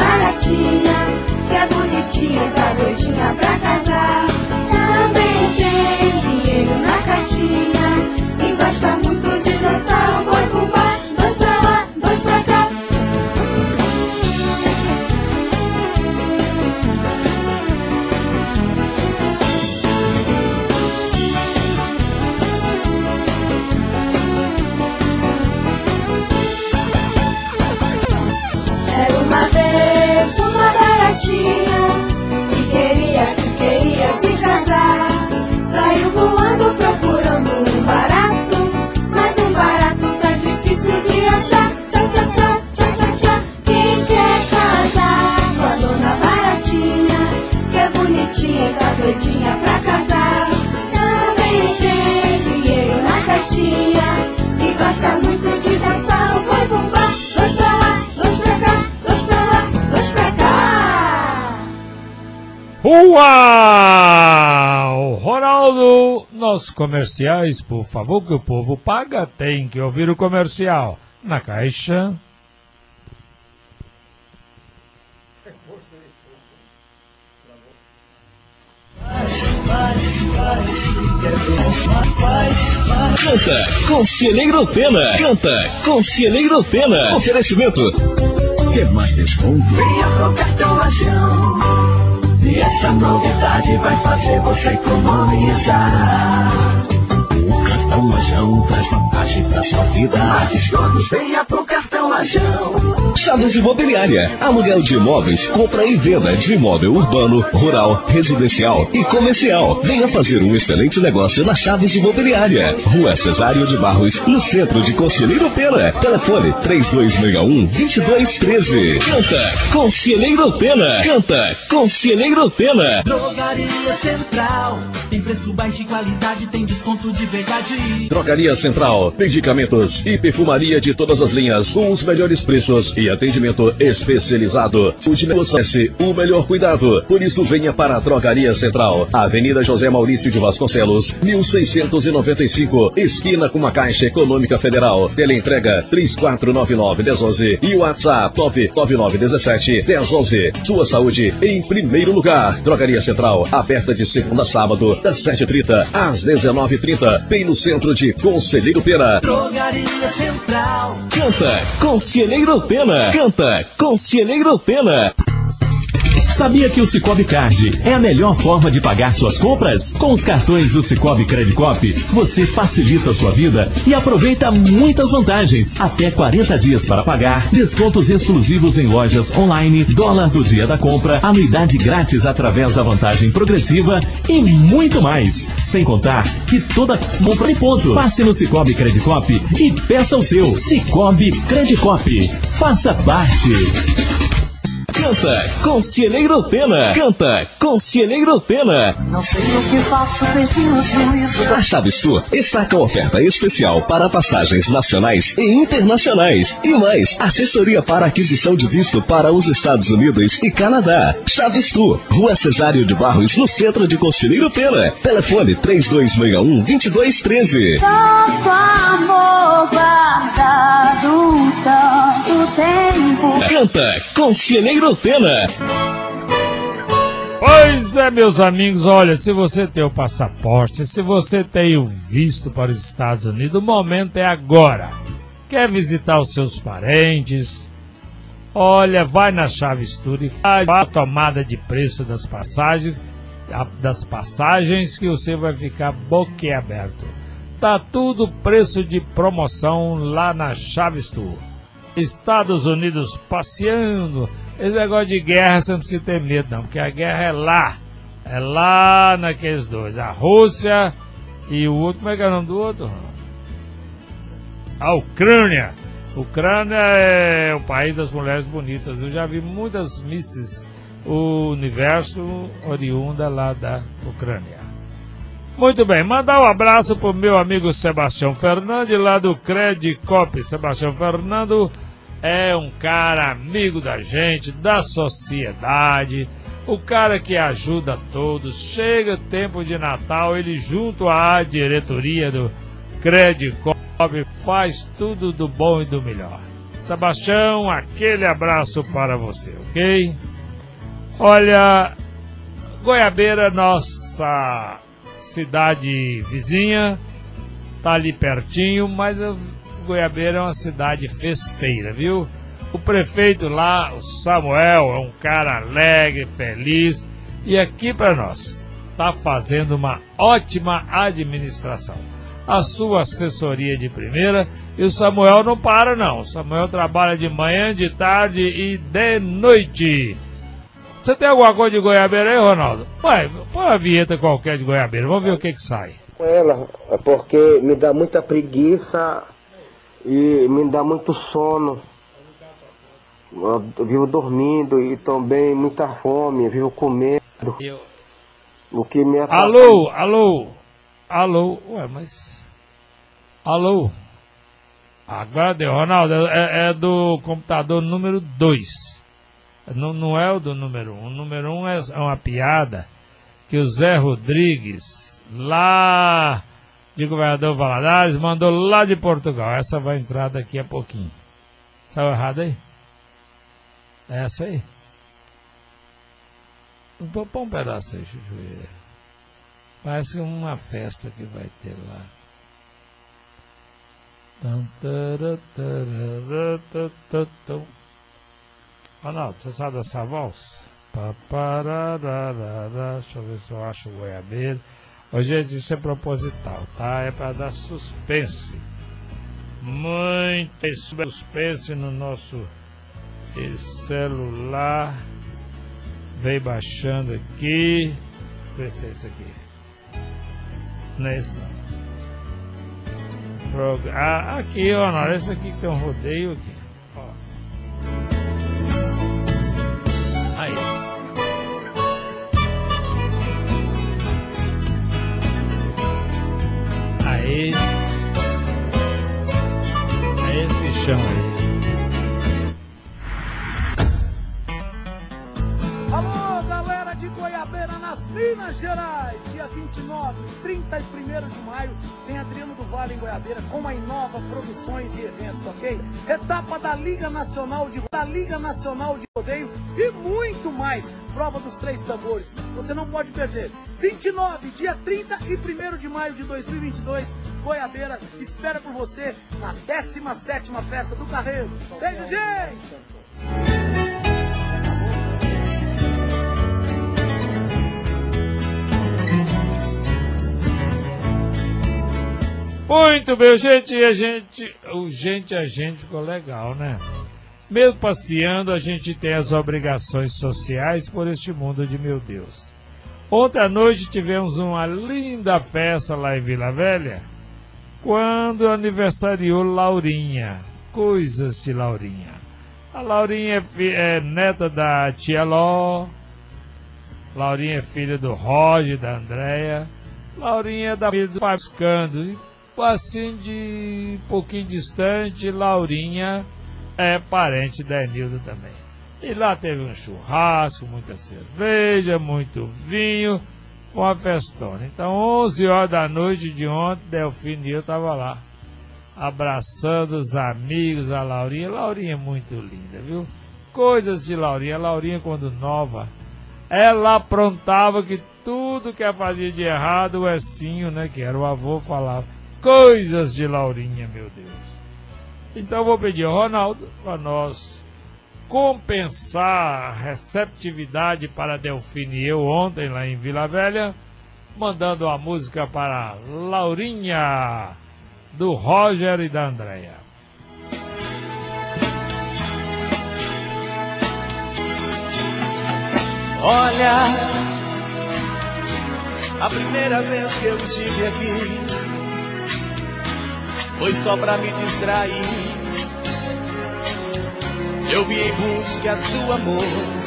bonitinha e tá doidinha pra casar. Também tem dinheiro na caixinha e gosta muito de dançar o boi bumbá. Dois pra lá, dois pra cá, dois pra lá, dois pra cá. Uau! Ronaldo, nossos comerciais, por favor, que o povo paga, tem que ouvir o comercial. Na caixa. Canta Conselheiro Pena. Canta Conselheiro Pena. Oferecimento. Quer mais desconto? Venha pro cartão Lajão. E essa novidade vai fazer você economizar. O cartão Lajão traz vantagem pra sua vida. Mais descontos, venha pro cartão Lajão. Chaves Imobiliária. Aluguel de imóveis, compra e venda de imóvel urbano, rural, residencial e comercial. Venha fazer um excelente negócio na Chaves Imobiliária. Rua Cesário de Barros, no centro de Conselheiro Pena. Telefone três dois seis um, dois dois um três. Canta Conselheiro Pena. Canta Conselheiro Pena. Drogaria Central. Tem preço baixo e qualidade, tem desconto de verdade. Drogaria Central. Medicamentos e perfumaria de todas as linhas, com os melhores preços e atendimento especializado. Oferece o melhor cuidado. Por isso, venha para a Drogaria Central. Avenida José Maurício de Vasconcelos, mil seiscentos e noventa e cinco, esquina com a Caixa Econômica Federal. Teleentrega três quatro nove nove, um zero um zero e o WhatsApp nove nove nove um sete, um zero um zero. Sua saúde em primeiro lugar. Drogaria Central, aberta de segunda a sábado, das sete e trinta às dezenove e trinta, bem no centro de Conselheiro Pena. Drogaria Central. Canta Conselheiro Pena. Canta Conselheiro Pena. Sabia que o Cicobi Card é a melhor forma de pagar suas compras? Com os cartões do Cicobi Credicop, você facilita a sua vida e aproveita muitas vantagens. Até quarenta dias para pagar, descontos exclusivos em lojas online, dólar do dia da compra, anuidade grátis através da vantagem progressiva e muito mais. Sem contar que toda compra em ponto. Passe no Cicobi Credicop e peça o seu. Cicobi Credicop. Faça parte. Canta Conselheiro Pena. Canta Conselheiro Pena. Não sei o que faço, perdi o juízo. A Chaves Tour está com oferta especial para passagens nacionais e internacionais. E mais, assessoria para aquisição de visto para os Estados Unidos e Canadá. Chaves Tour, Rua Cesário de Barros, no centro de Conselheiro Pena. Telefone três dois seis um, dois dois um três. Tanto amor guardado tanto tempo. Canta Conselheiro Pena. Pois é, meus amigos, olha, se você tem o passaporte, se você tem o visto para os Estados Unidos, o momento é agora. Quer visitar os seus parentes? Olha, vai na Chaves Tour e faz a tomada de preço das passagens, das passagens que você vai ficar boquiaberto. Tá tudo preço de promoção lá na Chaves Tour. Estados Unidos passeando. Esse negócio de guerra você não precisa ter medo não, porque a guerra é lá. É lá naqueles dois. A Rússia e o outro, como é que é o nome do outro? A Ucrânia. Ucrânia é o país das mulheres bonitas. Eu já vi muitas misses o universo oriunda lá da Ucrânia. Muito bem, mandar um abraço pro meu amigo Sebastião Fernandes lá do Credicop. Sebastião Fernando é um cara amigo da gente, da sociedade, o cara que ajuda todos. Chega tempo de Natal, ele junto à diretoria do Credicop faz tudo do bom e do melhor. Sebastião, aquele abraço para você, ok? Olha, Goiabeira, nossa cidade vizinha, tá ali pertinho, mas a Goiabeira é uma cidade festeira, viu? O prefeito lá, o Samuel, é um cara alegre, feliz, e aqui para nós tá fazendo uma ótima administração. A sua assessoria de primeira, e o Samuel não para não. O Samuel trabalha de manhã, de tarde e de noite. Você tem alguma coisa de Goiabeira aí, Ronaldo? Vai, põe uma vinheta qualquer de Goiabeira, vamos ver o que que sai. Com ela, é porque me dá muita preguiça e me dá muito sono. Eu vivo dormindo e também muita fome, eu vivo comendo. Eu, O que me atrapalha... Alô, alô, alô, ué, mas... Alô, agora deu, Ronaldo, é, é do computador número dois, não, não é o do número um, o número um é uma piada que o Zé Rodrigues, lá de Governador Valadares, mandou lá de Portugal, essa vai entrar daqui a pouquinho. Saiu errado aí? É essa aí? Põe um pedaço aí, Chuchu. Parece uma festa que vai ter lá. Ronaldo, você sabe dessa valsa? Deixa eu ver se eu acho o goiabeiro. Hoje isso é proposital, tá? É para dar suspense. Muito suspense no nosso celular. Veio baixando aqui. Vê se é isso aqui. Não é isso não. Ah, aqui, ó, não, esse aqui que tem um rodeio aqui. Ó. Aí. Aí. Aí esse chão aí. Alô, galera de Goiabeira, nas Minas Gerais, dia vinte e nove, trinta e primeiro de maio, tem Adriano do Vale em Goiabeira com a Inova Produções e Eventos, ok? Etapa da Liga Nacional de da Liga Nacional de Rodeio e muito mais. Prova dos três tambores, você não pode perder. vinte e nove, dia trinta e primeiro de maio de dois mil e vinte e dois, Goiabeira espera por você na décima sétima Festa do Carreiro. Beijo, gente! Muito bem, gente, a gente, o gente, a gente ficou legal, né? Mesmo passeando, a gente tem as obrigações sociais por este mundo de meu Deus. Ontem à noite tivemos uma linda festa lá em Vila Velha, quando aniversariou Laurinha, coisas de Laurinha. A Laurinha é, fi, é neta da tia Ló, Laurinha é filha do Roger, da Andréia, Laurinha é da filha do Pascando. Assim, de um pouquinho distante, Laurinha é parente da Enilda também. E lá teve um churrasco, muita cerveja, muito vinho, foi uma festona. Então, onze horas da noite de ontem, Delfino e eu estavam lá, abraçando os amigos, a Laurinha. Laurinha é muito linda, viu? Coisas de Laurinha. A Laurinha, quando nova, ela aprontava que tudo que ela fazia de errado, o Ecinho, né, que era o avô, falava. Coisas de Laurinha, meu Deus. Então vou pedir ao Ronaldo para nós compensar a receptividade para Delfino e eu ontem lá em Vila Velha, mandando uma música para Laurinha, do Roger e da Andréia. Olha, a primeira vez que eu estive aqui foi só pra me distrair. Eu vim em busca do amor.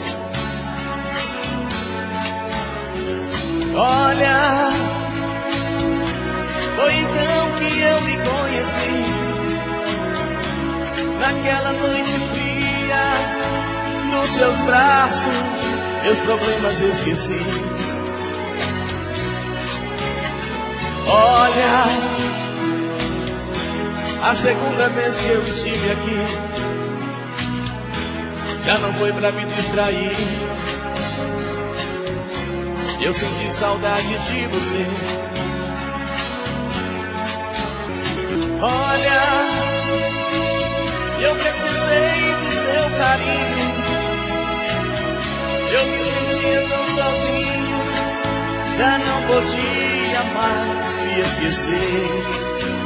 Olha, foi então que eu lhe conheci. Naquela noite fria, nos seus braços, meus problemas esqueci. Olha, a segunda vez que eu estive aqui já não foi pra me distrair. Eu senti saudades de você. Olha, eu precisei do seu carinho. Eu me sentia tão sozinho, já não podia mais me esquecer.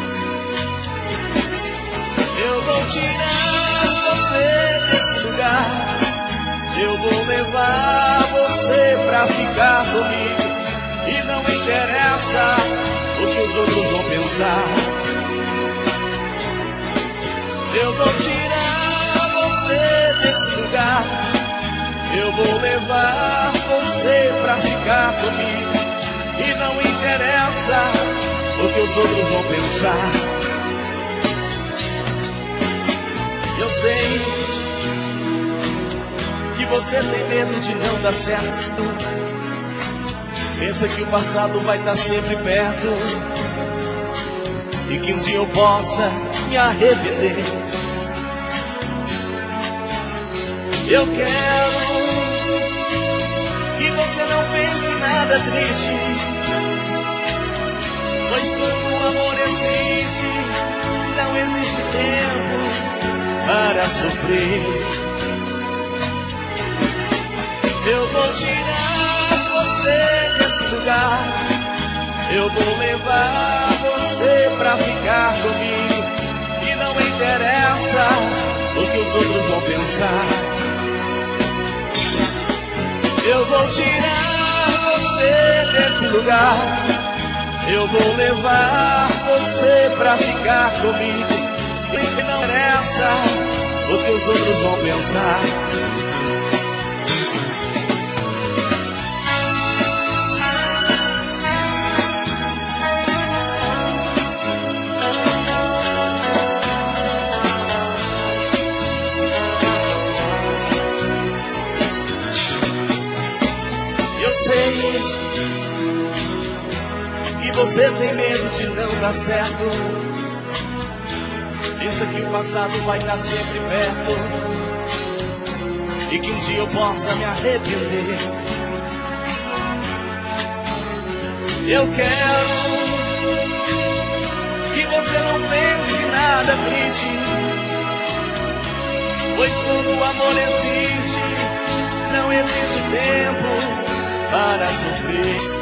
Eu vou tirar você desse lugar. Eu vou levar você pra ficar comigo. E não interessa o que os outros vão pensar. Eu vou tirar você desse lugar. Eu vou levar você pra ficar comigo. E não interessa o que os outros vão pensar. Eu sei que você tem medo de não dar certo. Pensa que o passado vai estar sempre perto e que um dia eu possa me arrepender. Eu quero que você não pense em nada triste, pois quando o amor existe, não existe tempo para sofrer. Eu vou tirar você desse lugar, eu vou levar você pra ficar comigo. E não interessa o que os outros vão pensar. Eu vou tirar você desse lugar, eu vou levar você pra ficar comigo. E não interessa o que os outros vão pensar. Que você tem medo de não dar certo. Pensa que o passado vai estar sempre perto e que um dia eu possa me arrepender. Eu quero que você não pense em nada triste, pois quando o amor existe, não existe tempo para sofrer.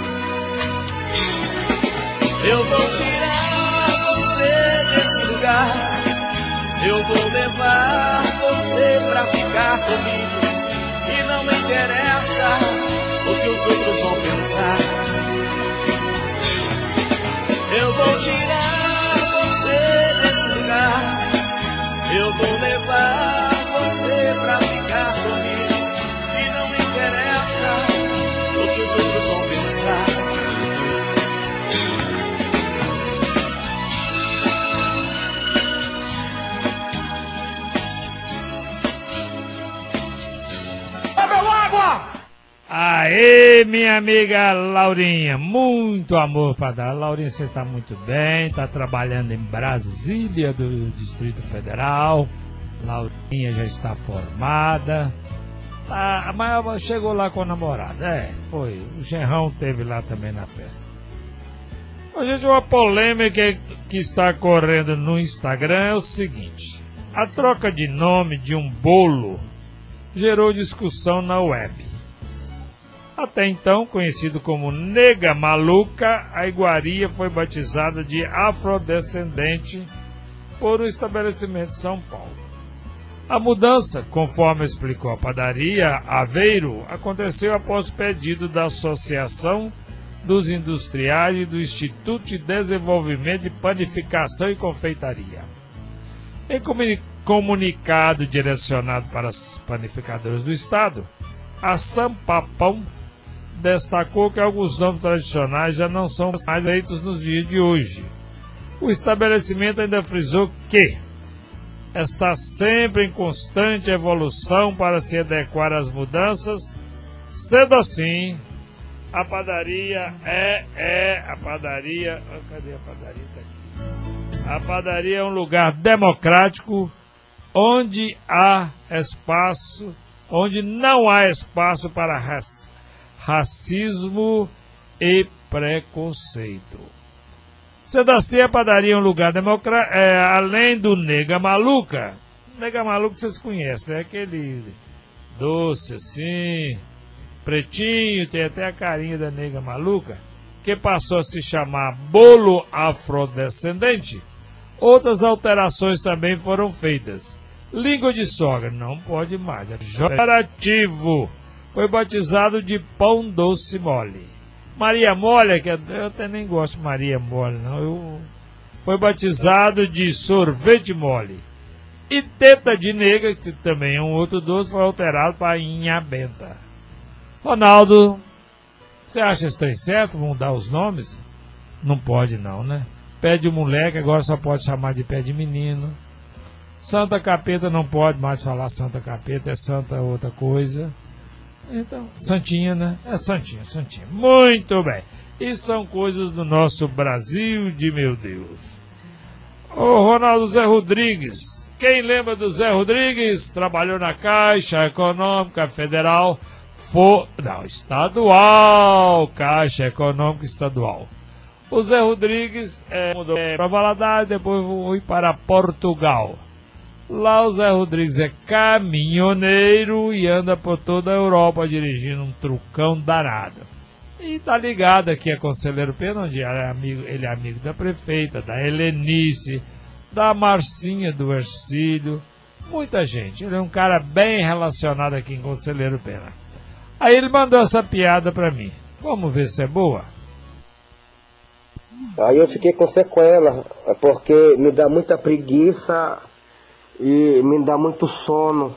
Eu vou tirar você desse lugar, eu vou levar você pra ficar comigo. E não me interessa o que os outros vão pensar. Eu vou tirar você desse lugar, eu vou levar você pra ficar comigo. E não me interessa o que os outros vão pensar. Aê, minha amiga Laurinha, muito amor para dar. Laurinha, você está muito bem, está trabalhando em Brasília, do Distrito Federal. Laurinha já está formada. Ah, mas chegou lá com a namorada. É, foi. O genrão teve lá também na festa. Ô, gente, uma polêmica que está correndo no Instagram é o seguinte: a troca de nome de um bolo gerou discussão na web. Até então, conhecido como Nega Maluca, a iguaria foi batizada de Afrodescendente por um estabelecimento de São Paulo. A mudança, conforme explicou a padaria Aveiro, aconteceu após pedido da Associação dos Industriais e do Instituto de Desenvolvimento de Panificação e Confeitaria. Em comunicado direcionado para os panificadores do Estado, a Sampapão destacou que alguns nomes tradicionais já não são mais aceitos nos dias de hoje. O estabelecimento ainda frisou que está sempre em constante evolução para se adequar às mudanças. Sendo assim, a padaria é, é a padaria... Cadê a padaria? Tá aqui. A padaria é um lugar democrático onde há espaço, onde não há espaço para racismo. Racismo e preconceito. Sendo assim, a padaria é um lugar democrático, é, além do Nega Maluca. Nega Maluca vocês conhecem, né? Aquele doce assim, pretinho, tem até a carinha da Nega Maluca, que passou a se chamar Bolo Afrodescendente. Outras alterações também foram feitas. Língua de sogra, não pode mais. Gerativo. Foi batizado de Pão Doce Mole. Maria Mole, que eu até nem gosto de Maria Mole, não. Eu... Foi batizado de Sorvete Mole. E Teta de Nega, que também é um outro doce, foi alterado para Inha Benta. Ronaldo, Você acha esse trem certo? Mudar os nomes? Não pode não, né? Pé de moleque agora só pode chamar de pé de menino. Santa Capeta não pode mais falar Santa Capeta, é Santa outra coisa. Então, Santinha, né? É Santinha, Santinha. Muito bem. E são coisas do nosso Brasil de meu Deus. Ô Ronaldo Zé Rodrigues. Quem lembra do Zé Rodrigues? Trabalhou na Caixa Econômica Federal. For... Não, estadual. Caixa Econômica Estadual. O Zé Rodrigues é, mudou para Valadares, depois foi para Portugal. Lá o Zé Rodrigues é caminhoneiro e anda por toda a Europa dirigindo um trucão danado. E tá ligado aqui a Conselheiro Pena, onde ele é, amigo, ele é amigo da prefeita, da Helenice, da Marcinha, do Ercílio, muita gente. Ele é um cara bem relacionado aqui em Conselheiro Pena. Aí ele mandou essa piada pra mim. Vamos ver se é boa? Aí eu fiquei com sequela, porque me dá muita preguiça e me dá muito sono.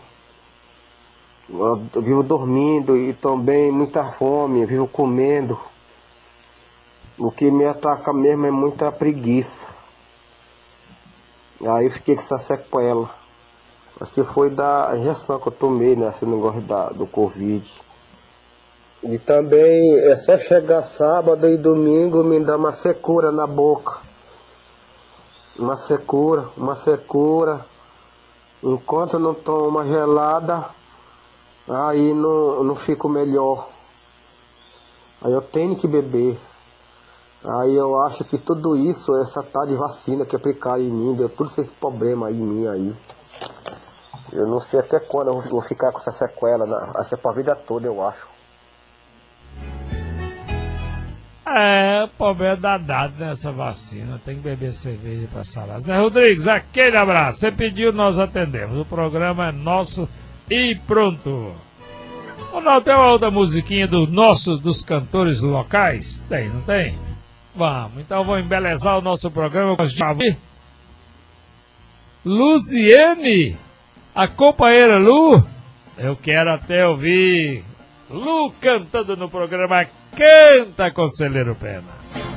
Eu vivo dormindo e também muita fome, eu vivo comendo. O que me ataca mesmo é muita preguiça. Aí eu fiquei com essa sequela. Acho que foi da injeção que eu tomei, né? Esse negócio da, do Covid. E também é só chegar sábado e domingo me dá uma secura na boca. Uma secura, uma secura. Enquanto eu não tomo uma gelada, aí não, não fico melhor. Aí eu tenho que beber. Aí eu acho que tudo isso, essa tal de vacina que aplicar em mim, deu tudo esse problema aí em mim aí. Eu não sei até quando eu vou ficar com essa sequela, né? Acho que é pra vida toda, eu acho. É, o problema é danado nessa vacina. Tem que beber cerveja pra sarar. Zé Rodrigues, aquele abraço. Você pediu, nós atendemos. O programa é nosso e pronto. Ou não, tem uma outra musiquinha do nosso, dos cantores locais? Tem, não tem? Vamos, então vou embelezar o nosso programa com a Luziene, a companheira Lu. Eu quero até ouvir Lu cantando no programa Canta, Conselheiro Pena.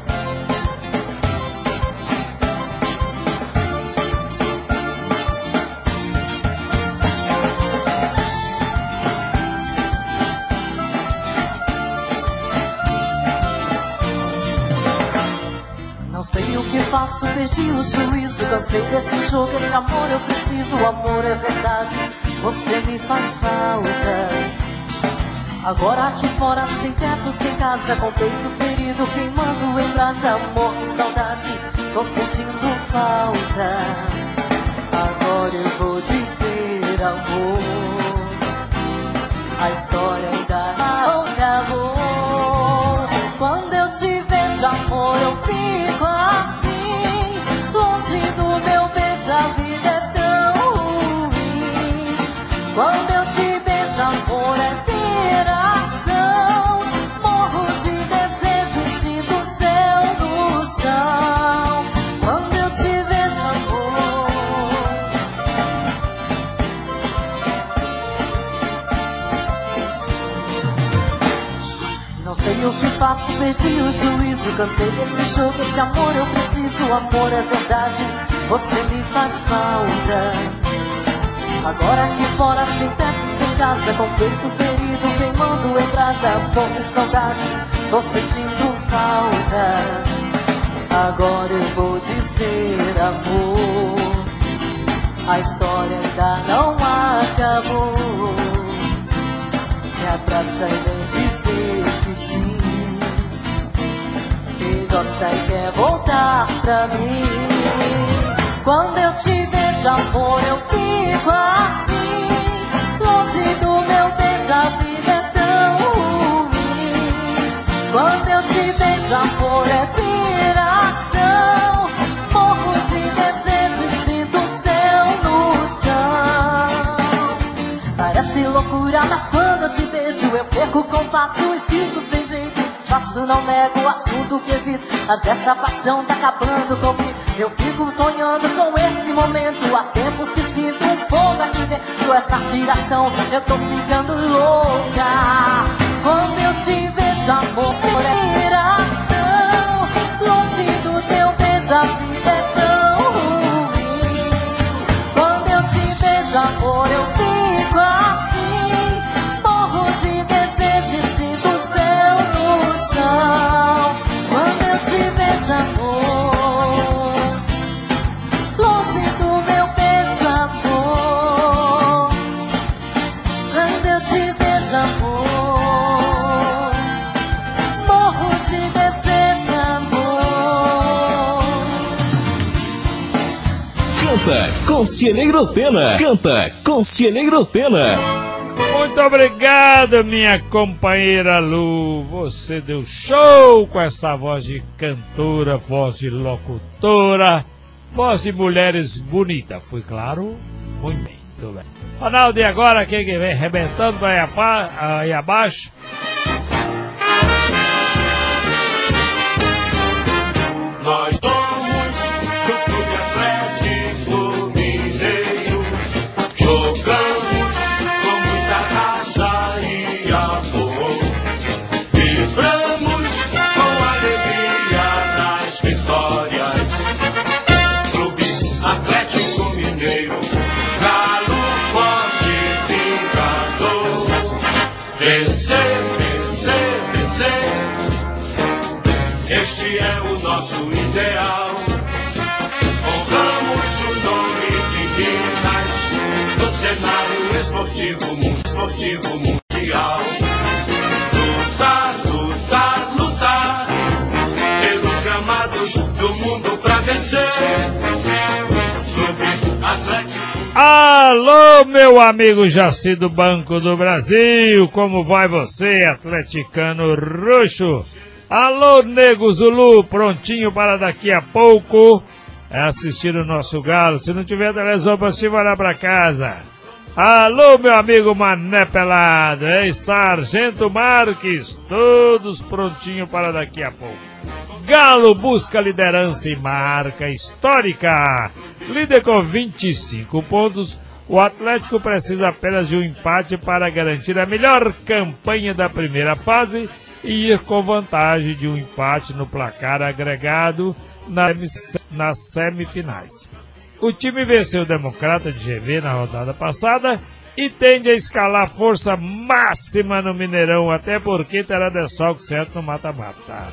Não sei o que faço, perdi o juízo. Cansei desse jogo, esse amor eu preciso. O amor é verdade, você me faz falta. Agora aqui fora, sem teto, sem casa, com peito ferido, queimando em brasa. Amor, que saudade, tô sentindo falta. Agora eu vou dizer, amor, a história ainda não acabou. Quando eu te vejo, amor, eu fico assim, longe do meu beijo, a vida é tão ruim. Quando eu te vejo, amor, é morro de desejo e sinto o céu no chão. Quando eu te vejo, amor, não sei o que faço, perdi o juízo. Cansei desse jogo, esse amor eu preciso. O amor é verdade, você me faz falta. Agora aqui fora, sem teto, sem casa, com peito ferido, queimando em brasa. Fome e saudade, tô sentindo falta. Agora eu vou dizer, amor, a história ainda não acabou. Me abraça e vem dizer que sim, que gosta e quer voltar pra mim. Quando eu te vejo, amor, eu fico assim, longe do meu beijo, a vida é tão ruim. Quando eu te vejo, amor, é piração, morro de desejo e sinto o céu no chão. Parece loucura, mas quando eu te vejo, eu perco o compasso e fico sem jeito. Faço, não nego o assunto que evito, mas essa paixão tá acabando comigo. Eu fico sonhando com esse momento. Há tempos que sinto um fogo aqui dentro. Essa piração, eu tô ficando louca. Quando eu te vejo, amor, Canta, Conselheiro Pena. Canta, Conselheiro Pena. Muito obrigado, minha companheira Lu. Você deu show com essa voz de cantora, voz de locutora, voz de mulheres bonitas. Fui claro? Muito bem, muito bem. Ronaldo, e agora quem que vem arrebentando vai aí abaixo? Nós somos do Clube Atlético Mineiro, jogamos com muita raça e amor, vibramos com alegria nas vitórias. Clube Atlético Mineiro, galo forte vingador, vencer, vencer, vencer, este é o nosso ideal. Honramos o nome de Minas no cenário esportivo, esportivo mundial. Lutar, lutar, lutar pelos gramados do mundo pra vencer. Clube Atlético. Alô, meu amigo Jaci do Banco do Brasil, como vai você, atleticano roxo? Alô, Nego Zulu, prontinho para daqui a pouco assistir o nosso galo. Se não tiver televisão para assistir, vai lá para casa. Alô, meu amigo Mané Pelado, ei, Sargento Marques, todos prontinho para daqui a pouco. Galo busca liderança e marca histórica. Líder com vinte e cinco pontos, o Atlético precisa apenas de um empate para garantir a melhor campanha da primeira fase e ir com vantagem de um empate no placar agregado nas semifinais. O time venceu o Democrata de G V na rodada passada e tende a escalar força máxima no Mineirão, até porque terá desfalque certo no mata-mata.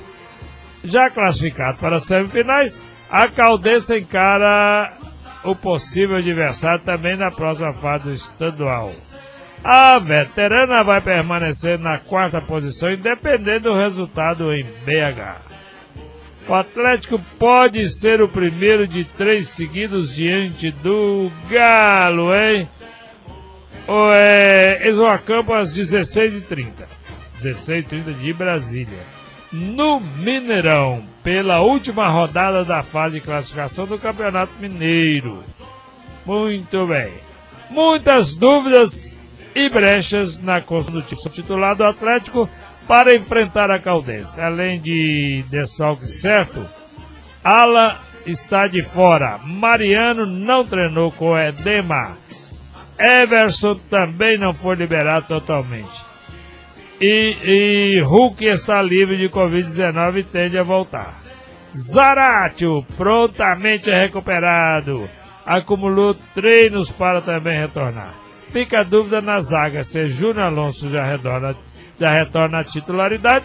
Já classificado para as semifinais, a Caldense encara o possível adversário também na próxima fase do estadual. A veterana vai permanecer na quarta posição, independente do resultado em B H. O Atlético pode ser o primeiro de três seguidos diante do Galo, hein? Ou é, eles vão a campo às dezesseis e trinta. dezesseis e trinta de Brasília. No Mineirão, pela última rodada da fase de classificação do Campeonato Mineiro. Muito bem. Muitas dúvidas e brechas na construção do time titular do Atlético para enfrentar a Caldense. Além de desfalque certo, Ala está de fora. Mariano não treinou com edema. Everson também não foi liberado totalmente. E, e Hulk está livre de covid dezenove e tende a voltar. Zaratio prontamente recuperado. Acumulou treinos para também retornar. Fica a dúvida na zaga se Júnior Alonso já retorna, já retorna à titularidade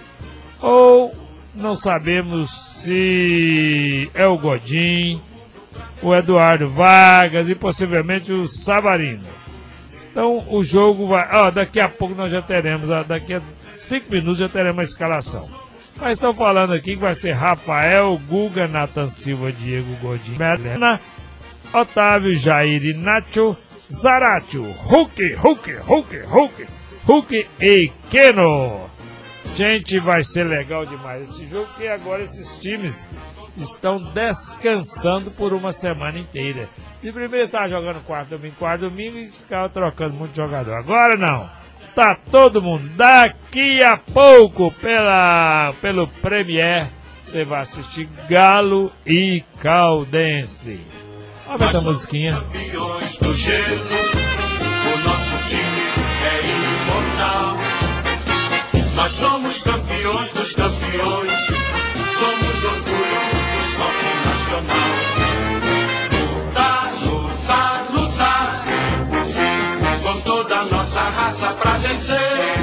ou não sabemos se é o Godin, o Eduardo Vargas e possivelmente o Savarino. Então o jogo vai... Ó, daqui a pouco nós já teremos, daqui a cinco minutos já teremos a escalação. Mas estão falando aqui que vai ser Rafael, Guga, Nathan Silva, Diego Godin, Melena, Otávio, Jair e Nacho, Zaratio, Hulk, Hulk, Hulk, Hulk, Hulk e Keno. Gente, vai ser legal demais esse jogo, porque agora esses times estão descansando por uma semana inteira. De primeiro estava jogando quarto domingo, quarto domingo e ficava trocando muito jogador. Agora não. Tá todo mundo. Daqui a pouco, pela, pelo Premier, você vai assistir Galo e Caldense. Aumenta a musiquinha. Campeões do gelo, o nosso time é imortal. Nós somos campeões dos campeões, somos orgulho do esporte nacional. Lutar, lutar, lutar, com toda a nossa raça pra vencer.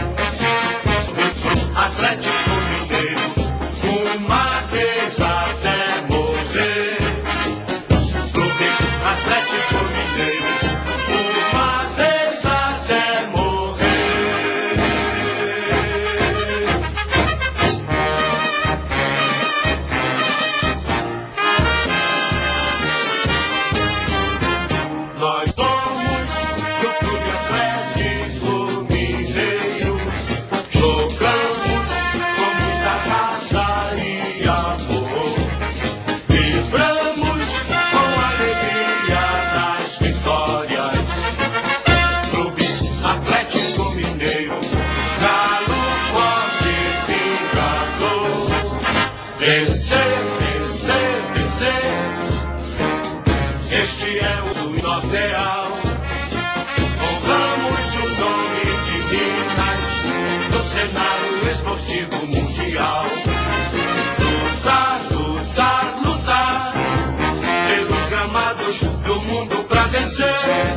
Atlético Mineiro, uma vez até morrer. Atlético Mineiro, uma vez até morrer. leal. Honramos o nome de Minas no cenário esportivo mundial. Lutar, lutar, lutar pelos gramados do mundo pra vencer.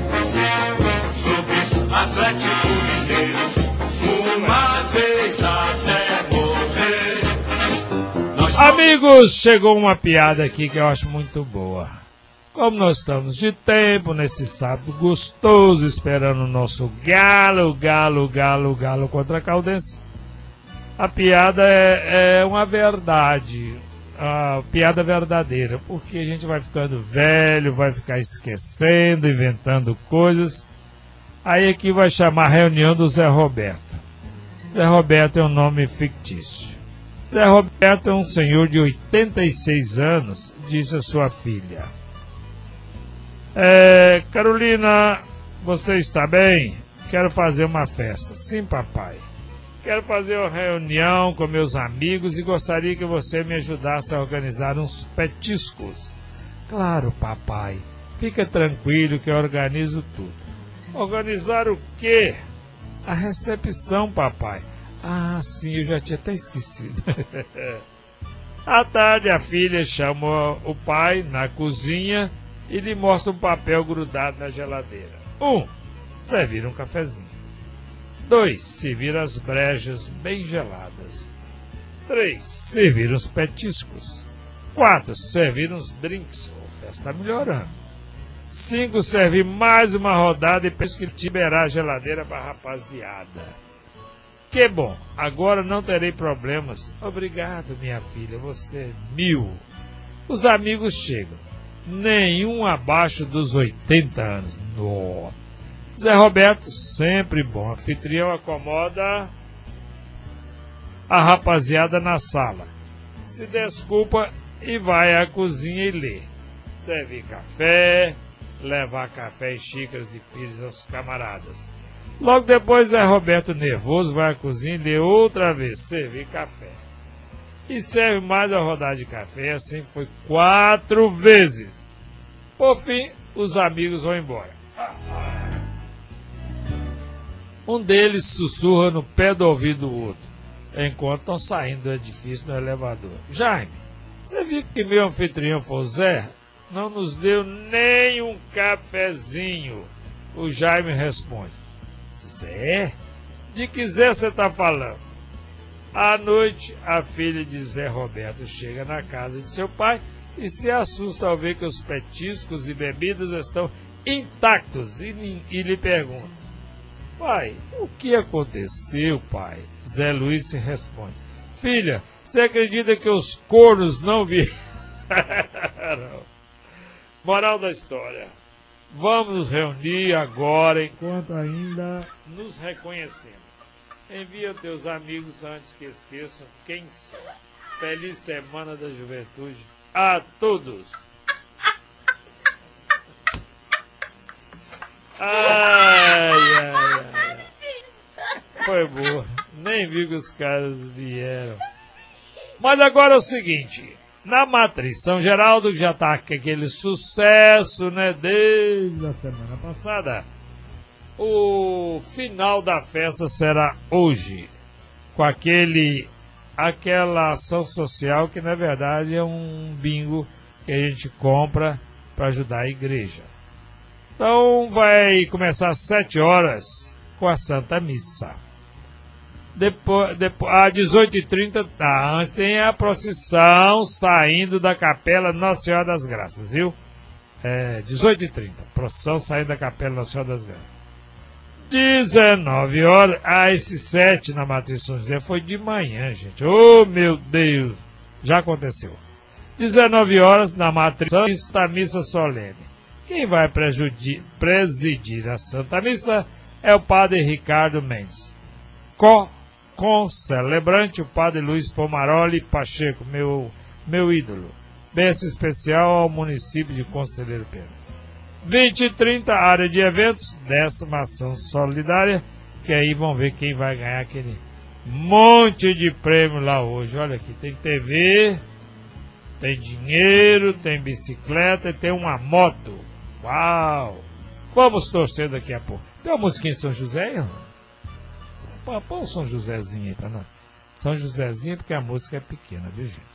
Clube Atlético Mineiro, uma vez até morrer. Nós Amigos, chegou uma piada aqui que eu acho muito boa. Como nós estamos de tempo, nesse sábado gostoso, esperando o nosso galo, galo, galo, galo contra a Caldense, a piada é, é uma verdade, a piada verdadeira, porque a gente vai ficando velho, vai ficar esquecendo, inventando coisas. Aí aqui vai chamar a reunião do Zé Roberto. Zé Roberto é um nome fictício. Zé Roberto é um senhor de oitenta e seis anos, disse a sua filha. É, Carolina, você está bem? Quero fazer uma festa. Sim, papai. Quero fazer uma reunião com meus amigos e gostaria que você me ajudasse a organizar uns petiscos. Claro, papai. Fica tranquilo que eu organizo tudo. Organizar o quê? A recepção, papai. Ah, sim, eu já tinha até esquecido. À tarde, a filha chama o pai na cozinha e lhe mostra um papel grudado na geladeira. Um, servir um cafezinho. Dois, servir as brejas bem geladas. Três, servir uns petiscos. Quatro, servir uns drinks. A festa está melhorando. Cinco, servir mais uma rodada e penso que liberar a geladeira para a rapaziada. Que bom, agora não terei problemas. Obrigado, minha filha, você é mil. Os amigos chegam. Nenhum abaixo dos oitenta anos. Nossa. Zé Roberto, sempre bom. Anfitrião acomoda a rapaziada na sala. Se desculpa e vai à cozinha e lê. Servir café, levar café em xícaras e pires aos camaradas. Logo depois, Zé Roberto, nervoso, vai à cozinha e lê outra vez. Servir café. E serve mais a rodada de café, assim foi quatro vezes. Por fim, os amigos vão embora. Um deles sussurra no pé do ouvido do outro, enquanto estão saindo do edifício no elevador. Jaime, você viu que meu anfitrião foi o Zé? Não nos deu nem um cafezinho. O Jaime responde. Zé? De que Zé você está falando? À noite, a filha de Zé Roberto chega na casa de seu pai e se assusta ao ver que os petiscos e bebidas estão intactos e, e lhe pergunta: pai, o que aconteceu, pai? Zé Luiz se responde: filha, você acredita que os cornos não vieram? Moral da história: vamos nos reunir agora enquanto ainda nos reconhecemos. Envia teus amigos antes que esqueçam quem são. Feliz Semana da Juventude a todos. Ai, ai, ai. Foi boa. Nem vi que os caras vieram. Mas agora é o seguinte. Na Matriz São Geraldo, que já tá com aquele sucesso, né, desde a semana passada, o final da festa será hoje, com aquele, aquela ação social que na verdade é um bingo que a gente compra para ajudar a igreja. Então vai começar às sete horas com a Santa Missa. Depois, depois, às dezoito e trinta, tá, antes tem a procissão saindo da Capela Nossa Senhora das Graças, viu? É, dezoito e trinta, procissão saindo da Capela Nossa Senhora das Graças. dezenove horas, ah, esse sete na Matriz São José foi de manhã, gente. Oh, meu Deus, já aconteceu. dezenove horas na Matriz Santa Missa Solene. Quem vai presidir a Santa Missa é o padre Ricardo Mendes. Co Com celebrante, o padre Luiz Pomaroli Pacheco, meu, meu ídolo. Bênção especial ao município de Conselheiro Pena. vinte e trinta, área de eventos, décima ação solidária, que aí vão ver quem vai ganhar aquele monte de prêmio lá hoje. Olha aqui, tem T V, tem dinheiro, tem bicicleta e tem uma moto. Uau! Vamos torcer daqui a pouco. Tem uma musiquinha em São José aí, Pô, põe o São Josézinho aí pra nós. São Josézinho porque a música é pequena, viu, gente?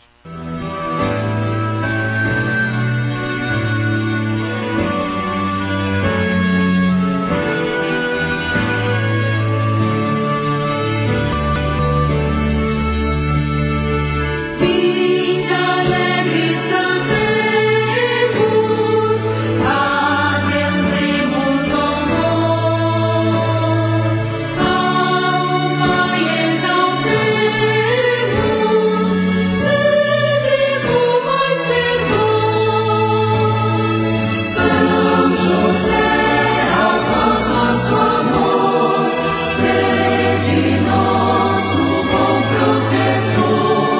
Vinde alegres cantemos, a Deus demos honor, ao Pai exaltemos, sempre com mais temor. São José, ao vós nosso amor, sede nosso bom protetor.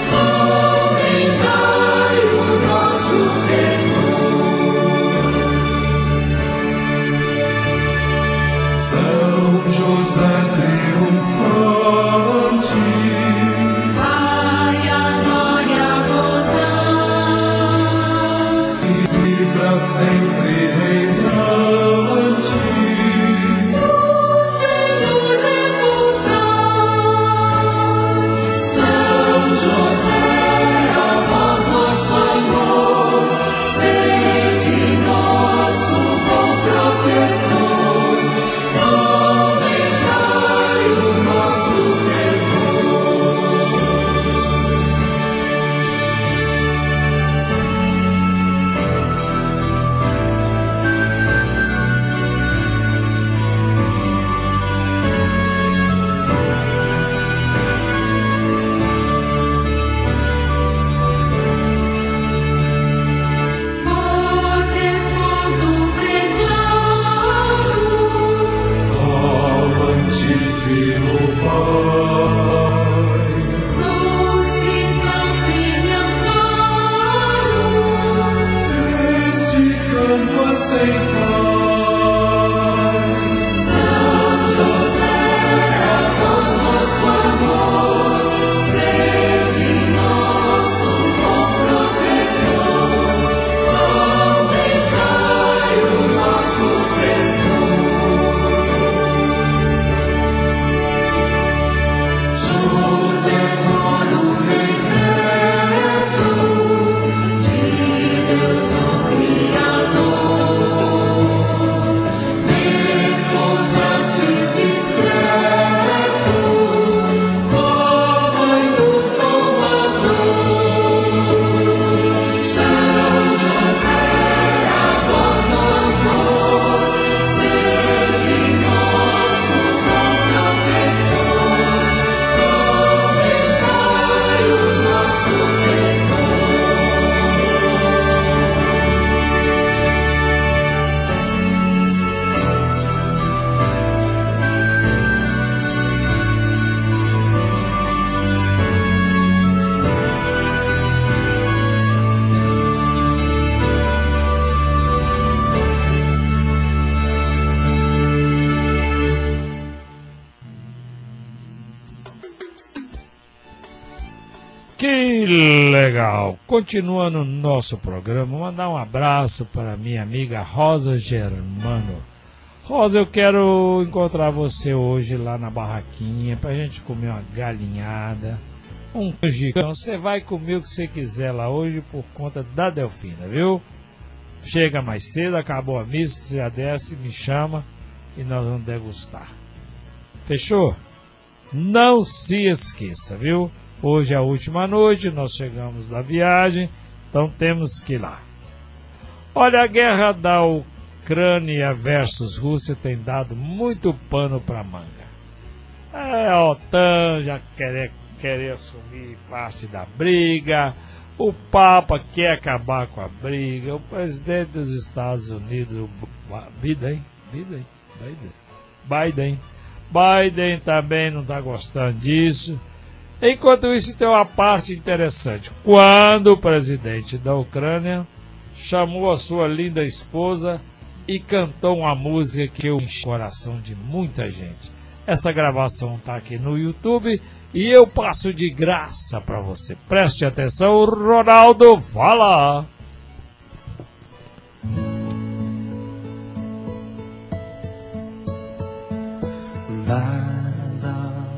Aumentai o nosso temor. São José triunfante, Vai a glória gozar, e pra sempre reinante. o Senhor repousar. São José, a vós nosso amor, sede nosso bom protetor. Aumentai o nosso Vós, esposo pregado, Amantíssimo Pai, dos cristãos firme amparo, este canto aceitai. São José, a vós nosso amor, sede nosso bom protetor. Aumentai o nosso José mora o decreto de Deus o Criador. Despostastes discreto, como do Salvador. São José, a vós nosso amor, sede nosso bom protetor. Aumentai o nosso Que legal! Continuando o nosso programa, mandar um abraço para minha amiga Rosa Germano. Rosa, eu quero encontrar você hoje lá na barraquinha pra gente comer uma galinhada, um canjicão. Você vai comer o que você quiser lá hoje por conta da Delfina, viu? Chega mais cedo, acabou a missa, você já desce, me chama e nós vamos degustar. Fechou? Não se esqueça, viu? Hoje é a última noite, nós chegamos da viagem, então temos que ir lá. Olha, a guerra da Ucrânia versus Rússia tem dado muito pano para manga. É, a OTAN já quer, quer assumir parte da briga, o Papa quer acabar com a briga, o presidente dos Estados Unidos, o Biden, Biden, Biden, Biden, Biden também não está gostando disso. Enquanto isso, tem uma parte interessante. Quando o presidente da Ucrânia chamou a sua linda esposa e cantou uma música que encheu o coração de muita gente. Essa gravação está aqui no YouTube e eu passo de graça para você. Preste atenção, Ronaldo, fala! my love.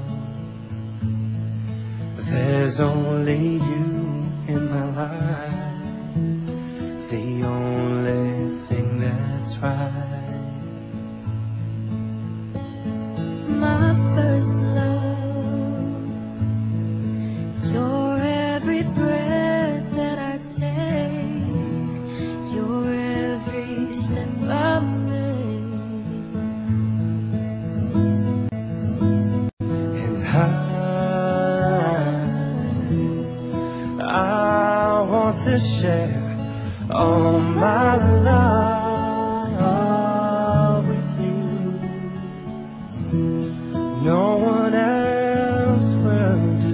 There's only you in my life, the only thing that's right. My first love, you're every breath that I take, you're every step I make. And I, I want to share all my love with you. No one else will do.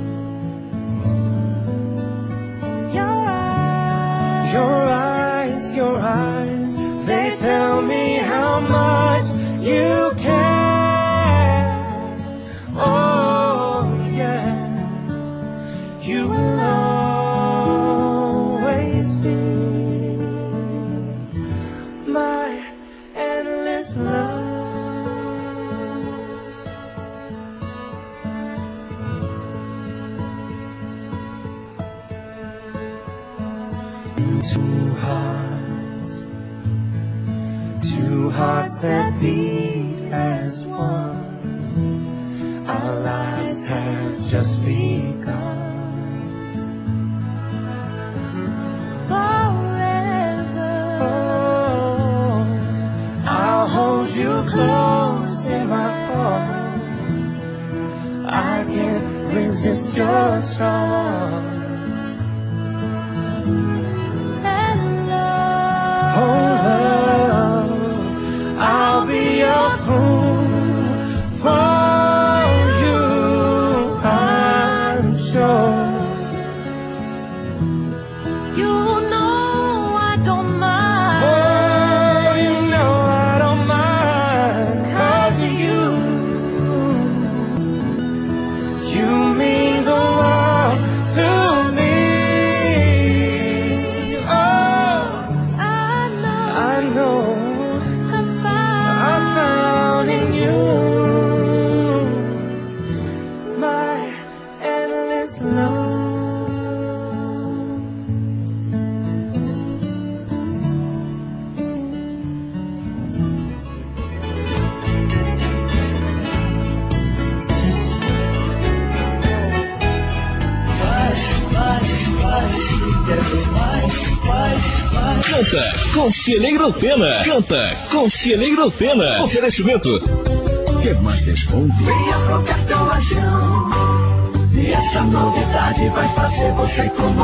Your eyes, Your eyes, your eyes, they tell me how much you care. Oh, yes, you will always be my endless love. Two hearts, two hearts that beat as one. Our lives have just begun. forever. Oh, I'll hold you close in my arms. I can't resist your charm. Oh, love, I'll be your fool for you, I'm sure. You know I don't mind. Oh, you know I don't mind. 'Cause you, you mean the world to me. I know I found, I found in you my endless love. Canta Conselheiro Pena. Canta Conselheiro Pena. Oferecimento. Quer mais desconto? Venha pro cartão Lajão. E essa novidade vai fazer você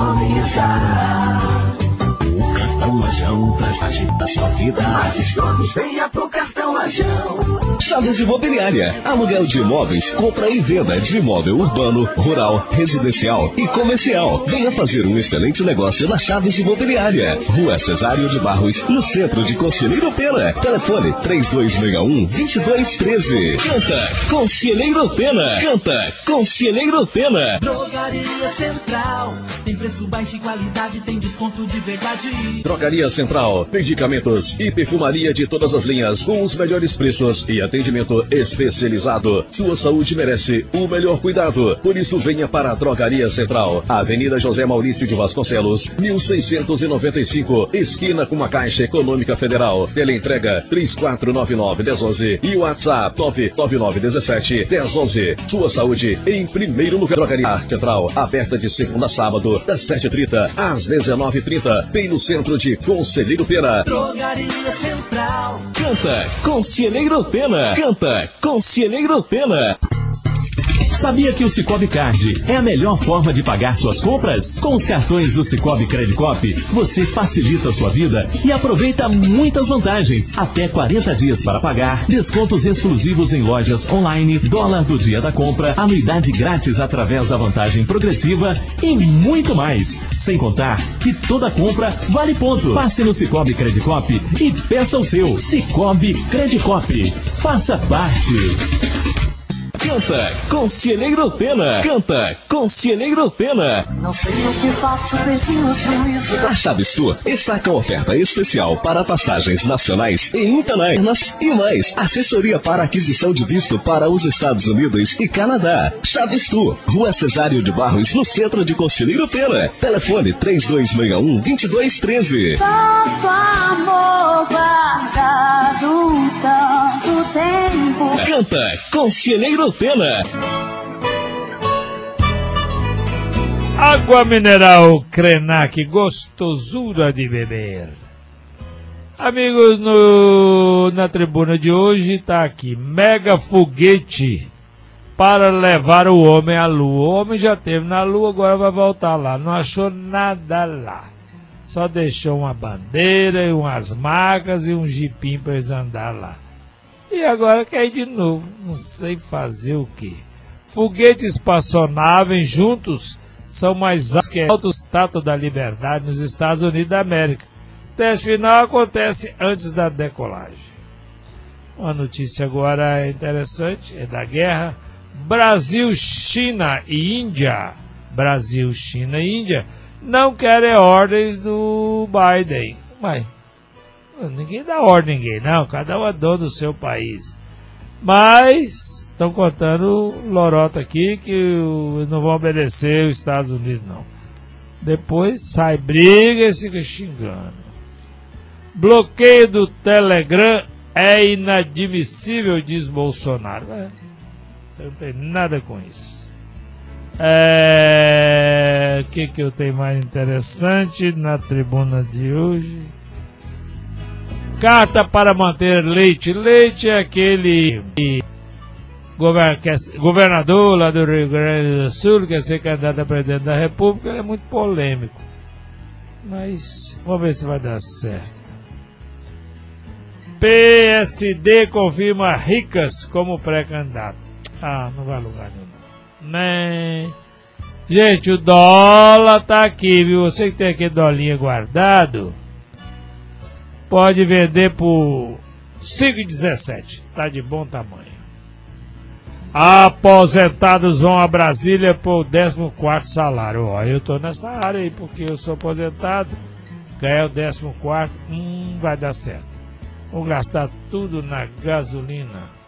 economizar. O cartão Lajão traz magia da sua vida. Mais descontos, venha pro cartão Lajão. Chaves Imobiliária. Aluguel de imóveis, compra e venda de imóvel urbano, rural, residencial e comercial. Venha fazer um excelente negócio na Chaves Imobiliária. Rua Cesário de Barros, no centro de Conselheiro Pena. Telefone três dois seis um, dois dois um três. Canta Conselheiro Pena. Canta Conselheiro Pena. Drogaria Central. Tem preço baixo e qualidade, tem desconto de verdade. Drogaria Central, medicamentos e perfumaria de todas as linhas, com os melhores preços e atendimento especializado. Sua saúde merece o melhor cuidado. Por isso, venha para a Drogaria Central. Avenida José Maurício de Vasconcelos, mil seiscentos e noventa e cinco, esquina com a Caixa Econômica Federal. Teleentrega três quatro nove nove, um zero um zero e WhatsApp nove nove nove um sete, um zero um zero. Sua saúde em primeiro lugar. Drogaria Central, aberta de segunda a sábado, das sete e trinta às dezenove e trinta, bem no centro de Conselheiro Pena. Drogaria Central. Canta Conselheiro Pena. Canta Conselheiro Pena. Sabia que o Cicobi Card é a melhor forma de pagar suas compras? Com os cartões do Cicobi Credicop, você facilita a sua vida e aproveita muitas vantagens. Até quarenta dias para pagar, descontos exclusivos em lojas online, dólar do dia da compra, anuidade grátis através da vantagem progressiva e muito mais. Sem contar que toda compra vale ponto. Passe no Cicobi Credicop e peça o seu. Cicobi Credicop. Faça parte. Canta Conselheiro Pena. Canta Conselheiro Pena. Não sei o que faço, perdi o juízo. A Chaves Tour está com oferta especial para passagens nacionais e internacionais e mais. Assessoria para aquisição de visto para os Estados Unidos e Canadá. Chaves Tour, Rua Cesário de Barros, no centro de Conselheiro Pena. Telefone três dois seis um, dois dois um três. Tanto amor guardado tanto tempo. Canta Conselheiro Pena. Água mineral Krenak, gostosura de beber. Amigos, no, na tribuna de hoje está aqui, mega foguete para levar o homem à lua. O homem já esteve na lua, agora vai voltar lá. Não achou nada lá. Só deixou uma bandeira e umas macas e um jipim para eles andar lá. E agora quer ir de novo. Não sei fazer o quê. Foguetes espaçonaves juntos são mais altos que a Estátua da Liberdade nos Estados Unidos da América. O teste final acontece antes da decolagem. Uma notícia agora interessante, é da guerra. Brasil, China e Índia. Brasil, China e Índia não querem ordens do Biden. Mas ninguém dá ordem a ninguém, não. Cada um é dono do seu país. Mas estão contando lorota aqui que eles não vão obedecer os Estados Unidos, não. Depois sai briga e fica xingando. Bloqueio do Telegram é inadmissível, diz Bolsonaro. É, não tem nada com isso. É... O que, que eu tenho mais interessante na tribuna de hoje? Carta para manter leite. Leite é aquele governador lá do Rio Grande do Sul que quer ser candidato a presidente da República. Ele é muito polêmico. Mas vamos ver se vai dar certo. P S D confirma Ricas como pré-candidato. Ah, não vai lugar nenhum. Nem. Gente, o dólar tá aqui, viu? Você que tem aquele dolinha guardado, pode vender por cinco reais e dezessete centavos. Tá de bom tamanho. Aposentados vão a Brasília por décimo quarto salário. Ó, eu tô nessa área aí porque eu sou aposentado. Ganhar o décimo quarto, hum, vai dar certo. Vou gastar tudo na gasolina.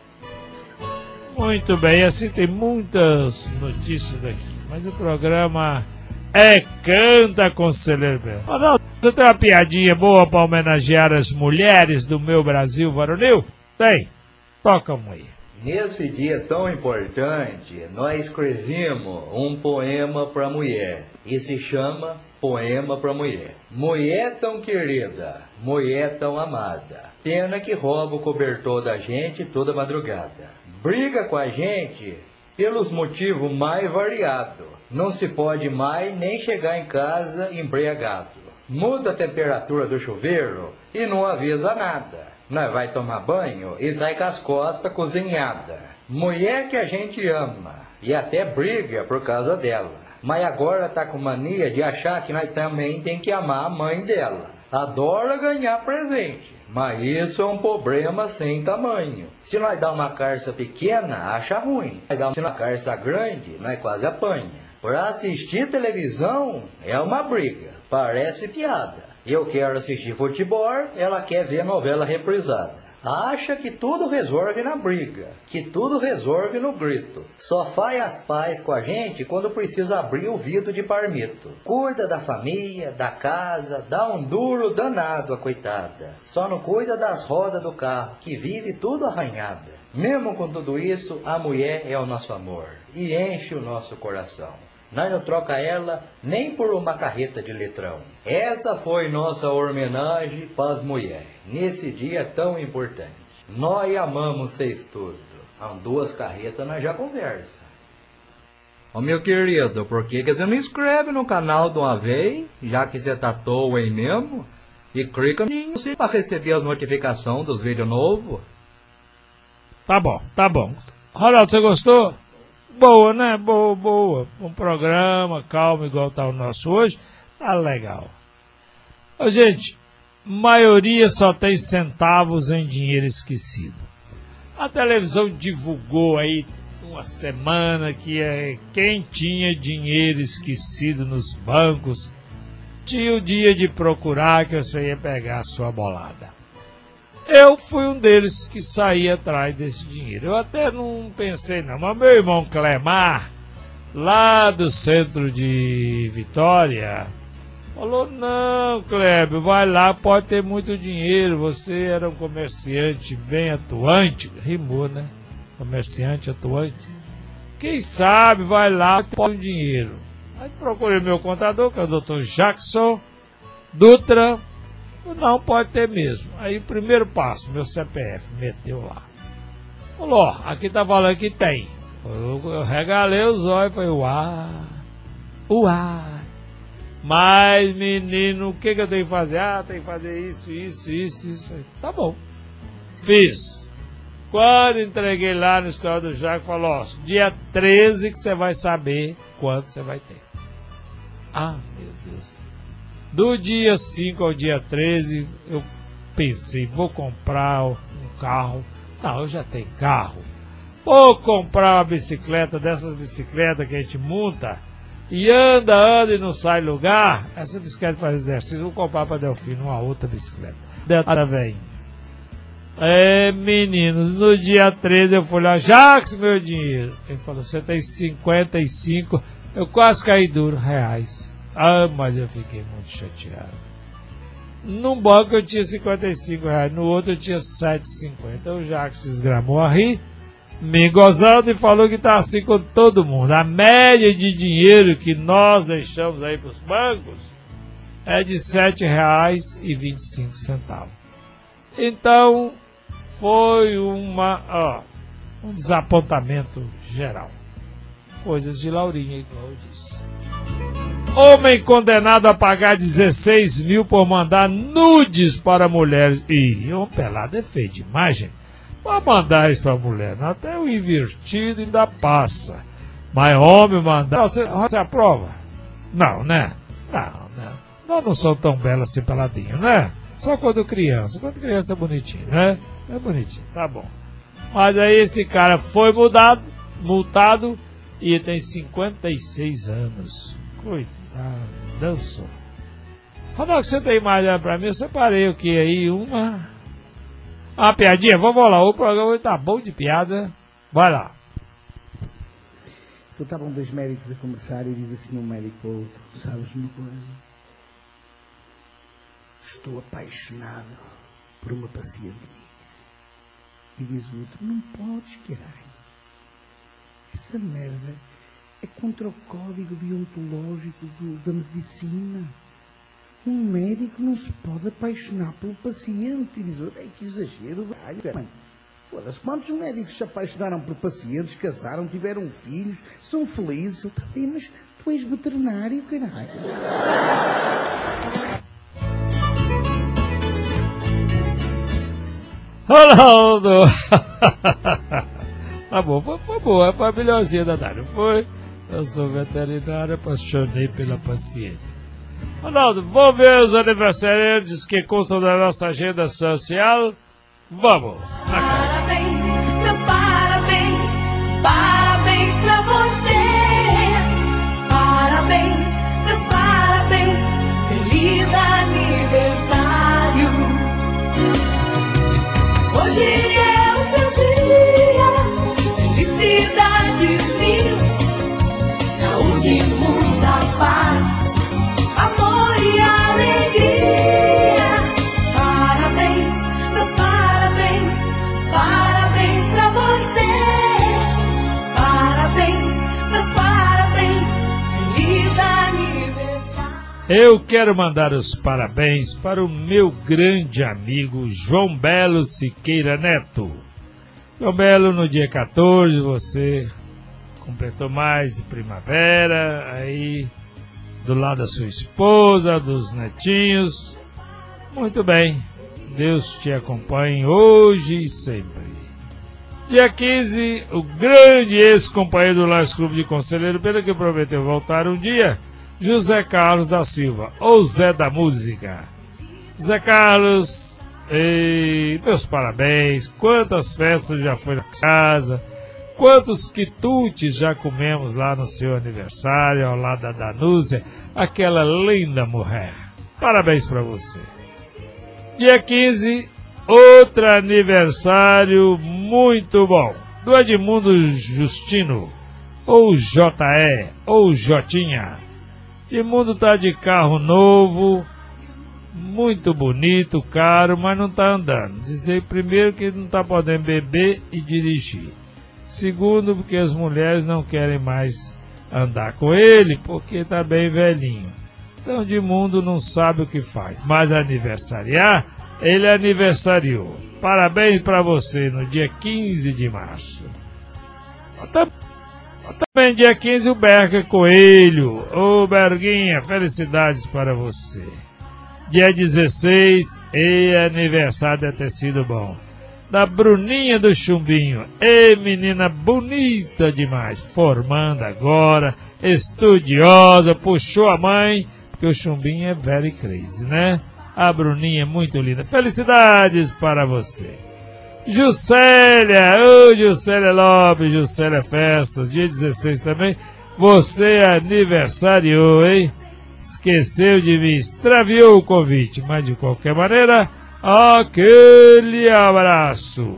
Muito bem, assim tem muitas notícias daqui, mas o programa é Canta Conselheiro Pena. Ronaldo, você tem uma piadinha boa para homenagear as mulheres do meu Brasil varonil? Tem, toca uma aí. Nesse dia tão importante, nós escrevemos um poema para mulher, e se chama Poema para Mulher. Mulher tão querida, mulher tão amada, pena que rouba o cobertor da gente toda madrugada. Briga com a gente pelos motivos mais variados. Não se pode mais nem chegar em casa embriagado. Muda a temperatura do chuveiro e não avisa nada. Nós vai tomar banho e sai com as costas cozinhada. Mulher que a gente ama e até briga por causa dela. Mas agora tá com mania de achar que nós também tem que amar a mãe dela. Adora ganhar presente. Mas isso é um problema sem tamanho. Se nós dá uma carça pequena, acha ruim. Se nós dá uma carça grande, nós quase apanha. Para assistir televisão, é uma briga. Parece piada. Eu quero assistir futebol, ela quer ver novela reprisada. Acha que tudo resolve na briga, que tudo resolve no grito. Só faz as pazes com a gente quando precisa abrir o vidro de parmito. Cuida da família, da casa, dá um duro danado a coitada. Só não cuida das rodas do carro, que vive tudo arranhada. Mesmo com tudo isso, a mulher é o nosso amor e enche o nosso coração. Nós não troca ela nem por uma carreta de litrão. Essa foi nossa homenagem para as mulheres, nesse dia tão importante. Nós amamos vocês tudo. Há duas carretas nós já conversa. Ô meu querido, por que que você não inscreve no canal de uma vez, já que você tá à toa aí mesmo? E clica no sininho para receber as notificações dos vídeos novos. Tá bom, tá bom. Ronaldo, você gostou? Boa, né? Boa, boa. Um programa calmo igual tá o nosso hoje. Tá legal. Ô, gente, maioria só tem centavos em dinheiro esquecido. A televisão divulgou aí uma semana que é, quem tinha dinheiro esquecido nos bancos tinha o dia de procurar que você ia pegar a sua bolada. Eu fui um deles que saí atrás desse dinheiro. Eu até não pensei não, mas meu irmão Clemar, lá do centro de Vitória, falou, não, Kleber, vai lá, pode ter muito dinheiro, você era um comerciante bem atuante, rimou, né? Comerciante atuante. Quem sabe, vai lá, pode ter dinheiro. Aí procurei meu contador, que é o doutor Jackson Dutra, não, pode ter mesmo. Aí o primeiro passo, meu C P F, meteu lá. Falou, ó, aqui tá falando que tem. Eu, eu regalei os olhos e falei, uau, uau. Mas, menino, o que, que eu tenho que fazer? Ah, tem que fazer isso, isso, isso, isso. Tá bom. Fiz. Quando entreguei lá no história do Jaco, falou, ó, dia treze que você vai saber quanto você vai ter. Ah, meu Deus. Do dia cinco ao dia treze, eu pensei, vou comprar um carro. Não, eu já tenho carro. Vou comprar uma bicicleta, dessas bicicletas que a gente monta e anda, anda e não sai lugar. Essa bicicleta faz exercício, vou comprar para Delfino uma outra bicicleta. Delta vem. É, meninos, no dia treze eu fui lá, Jacques, meu dinheiro. Ele falou, você tem cinquenta e cinco, eu quase caí duro, reais. Ah, mas eu fiquei muito chateado. Num banco eu tinha cinquenta e cinco reais, no outro eu tinha sete e cinquenta. O Jacques desgramou a rir, me gozando e falou que está assim com todo mundo. A média de dinheiro que nós deixamos aí para os bancos é de sete reais e vinte e cinco centavos. Então, foi uma, ó, um desapontamento geral. Coisas de Laurinha, igual eu disse. Homem condenado a pagar dezesseis mil por mandar nudes para mulheres. Ih, um pelado é feio demais, gente. Pode mandar isso para mulher, não? Até o invertido ainda passa. Mas homem mandar. Você, você aprova? Não, né? Não, né? Nós não somos tão belos assim peladinhos, né? Só quando criança. Quando criança é bonitinho, né? É bonitinho, tá bom. Mas aí esse cara foi mudado, multado e tem cinquenta e seis anos. Coitado, dançou. Ronaldo, você tem mais pra mim? Eu separei o que aí? Uma. Uma piadinha? Vamos lá, o programa hoje tá bom de piada. Vai lá. Então estavam dois médicos a conversar e diz assim um médico para o outro, sabes uma coisa? Estou apaixonado por uma paciente minha. E diz o outro, não podes, caralho. Essa merda é contra o código deontológico do, da medicina. Um médico não se pode apaixonar pelo paciente. E diz, é que exagero, velho. Foda-se, quantos médicos se apaixonaram por pacientes, casaram, tiveram filhos, são felizes? Ele está bem, mas tu és veterinário, caralho. Ronaldo! Tá bom, foi, foi boa, foi a melhorzinha da Dário. Foi. Eu sou veterinário, apaixonei pela paciente. Ronaldo, vamos ver os aniversariantes que constam da nossa agenda social. Vamos! Parabéns, meus parabéns, parabéns pra você. Parabéns, meus parabéns, feliz aniversário. Hoje é o seu dia, felicidades mil, saúde, muita paz, amor e alegria. Parabéns, meus parabéns, parabéns pra você. Parabéns, meus parabéns, feliz aniversário. Eu quero mandar os parabéns para o meu grande amigo João Belo Siqueira Neto. João Belo, no dia quatorze, você completou mais de primavera, aí do lado da sua esposa, dos netinhos. Muito bem, Deus te acompanhe hoje e sempre. Dia quinze, o grande ex-companheiro do Lions Clube de Conselheiro Pena, que prometeu voltar um dia, José Carlos da Silva, ou Zé da Música. Zé Carlos, ei, meus parabéns, quantas festas já foi na casa, Quantos quitutes já comemos lá no seu aniversário, ao lado da Danúzia, aquela linda mulher. Parabéns para você. Dia quinze, outro aniversário muito bom, do Edmundo Justino, ou J E, ou Jotinha. Edmundo tá de carro novo, muito bonito, caro, mas não tá andando. Dizer primeiro que não tá podendo beber e dirigir. Segundo, porque as mulheres não querem mais andar com ele, porque tá bem velhinho. Então, Edmundo não sabe o que faz. Mas aniversariar, ele aniversariou. Parabéns para você no dia quinze de março. Também dia quinze, o Berca Coelho. Ô, Berguinha, felicidades para você. Dia dezesseis, e aniversário deve ter sido bom. Da Bruninha do Chumbinho. Ei, menina bonita demais. Formando agora, estudiosa, puxou a mãe, porque o Chumbinho é very crazy, né? A Bruninha é muito linda. Felicidades para você. Juscelia, ô, Juscelia Lopes, Juscelia Festas, dia dezesseis também. Você aniversariou, hein? Esqueceu de mim, extraviou o convite, mas de qualquer maneira, aquele abraço.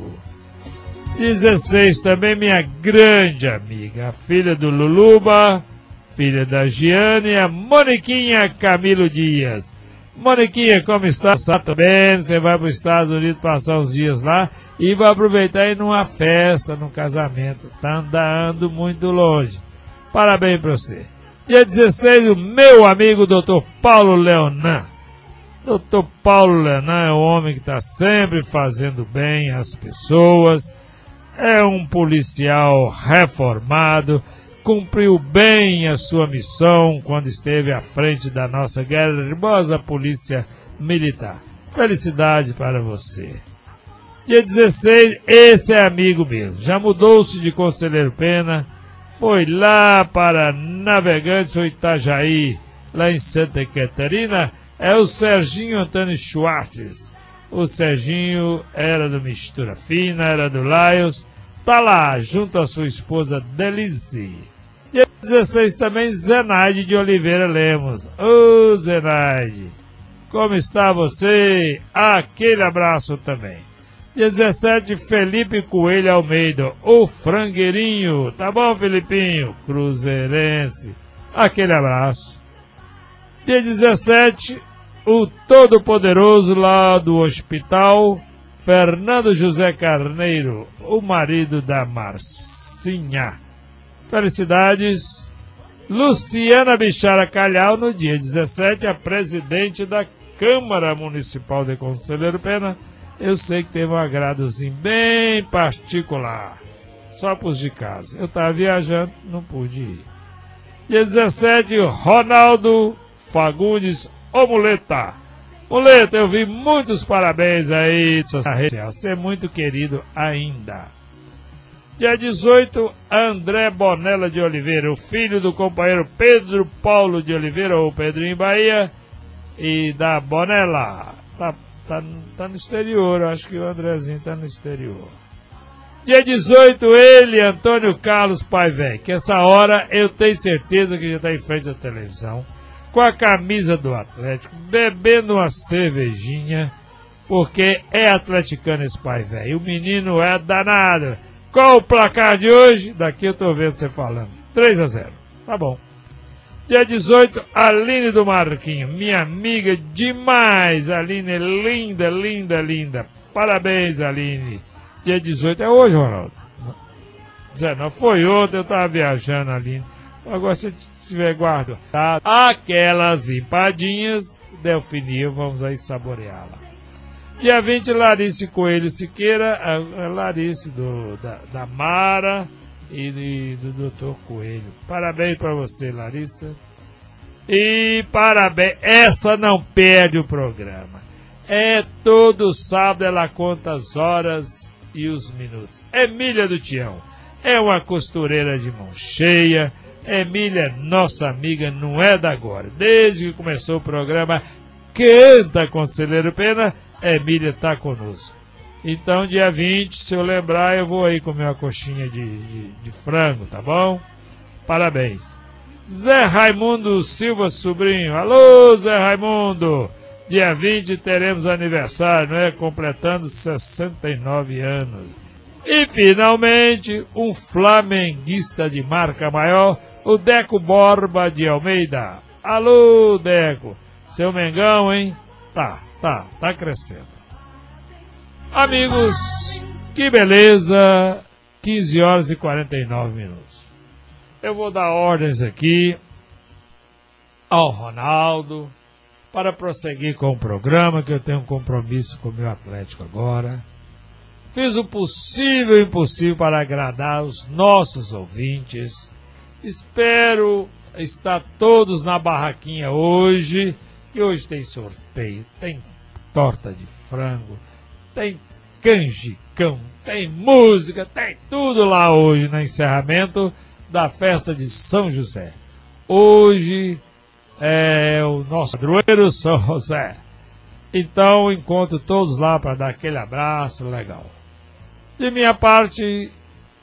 dezesseis também, minha grande amiga, a filha do Luluba, filha da Giane, a Moniquinha Camilo Dias. Moniquinha, como está? Está bem? Você vai para os Estados Unidos passar uns dias lá e vai aproveitar e ir numa festa, num casamento. Está andando muito longe. Parabéns para você. Dia dezesseis, o meu amigo doutor Paulo Leonan. doutor Paulo Leonan é um homem que está sempre fazendo bem às pessoas. É um policial reformado. Cumpriu bem a sua missão quando esteve à frente da nossa garbosa polícia militar. Felicidade para você. Dia dezesseis, esse é amigo mesmo. Já mudou-se de Conselheiro Pena, foi lá para Navegantes ou Itajaí, lá em Santa Catarina. É o Serginho Antônio Schwartz. O Serginho era do Mistura Fina, era do Lions. Tá lá, junto à sua esposa Delice. Dia dezesseis também, Zenaide de Oliveira Lemos. Ô, Zenaide, como está você? Aquele abraço também. Dia dezessete, Felipe Coelho Almeida, o frangueirinho. Tá bom, Felipinho? Cruzeirense. Aquele abraço. Dia dezessete, o todo-poderoso lá do hospital, Fernando José Carneiro, o marido da Marcinha. Felicidades. Luciana Bichara Calhau, no dia dezessete, a presidente da Câmara Municipal de Conselheiro Pena. Eu sei que teve um agradozinho bem particular, só para os de casa. Eu estava viajando, não pude ir. Dia dezessete, Ronaldo Fagundes, ô Muleta. Muleta, eu vi muitos parabéns aí na rede social. Você é muito querido ainda. Dia dezoito, André Bonella de Oliveira, o filho do companheiro Pedro Paulo de Oliveira, ou Pedrinho Bahia, e da Bonella. Tá, tá, tá no exterior, acho que o Andrezinho tá no exterior. Dia dezoito, ele, Antônio Carlos Pai Velho, que essa hora eu tenho certeza que já está em frente à televisão, com a camisa do Atlético, bebendo uma cervejinha, porque é atleticano esse Pai Velho. O menino é danado. Qual o placar de hoje? Daqui eu tô vendo você falando. três a zero. Tá bom. Dia dezoito, Aline do Marquinho. Minha amiga demais. Aline, linda, linda, linda. Parabéns, Aline. Dia dezoito é hoje, Ronaldo? dezenove. Foi ontem, eu tava viajando, Aline. Agora, se tiver guardado aquelas empadinhas, Delfininho, vamos aí saboreá-la. Dia vinte, Larice Coelho Siqueira, a, a Larice do, da, da Mara e, e do doutor Coelho. Parabéns para você, Larissa. E parabéns, essa não perde o programa. É todo sábado, ela conta as horas e os minutos. Emília do Tião é uma costureira de mão cheia. Emília, nossa amiga, não é da agora. Desde que começou o programa Canta Conselheiro Pena, Emília está conosco. Então, dia vinte, se eu lembrar, eu vou aí comer uma coxinha de, de, de frango, tá bom? Parabéns. Zé Raimundo Silva Sobrinho. Alô, Zé Raimundo. Dia vinte teremos aniversário, né? Completando sessenta e nove anos. E, finalmente, um flamenguista de marca maior, o Deco Borba de Almeida. Alô, Deco. Seu Mengão, hein? Tá, tá, tá crescendo. Amigos, que beleza, quinze horas e quarenta e nove minutos. Eu vou dar ordens aqui ao Ronaldo para prosseguir com o programa, que eu tenho um compromisso com o meu Atlético agora. Fiz o possível e impossível para agradar os nossos ouvintes. Espero estar todos na barraquinha hoje, que hoje tem sorteio, tem torta de frango, tem canjicão, tem música, tem tudo lá hoje no encerramento da festa de São José. Hoje é o nosso padroeiro São José. Então encontro todos lá para dar aquele abraço legal. De minha parte,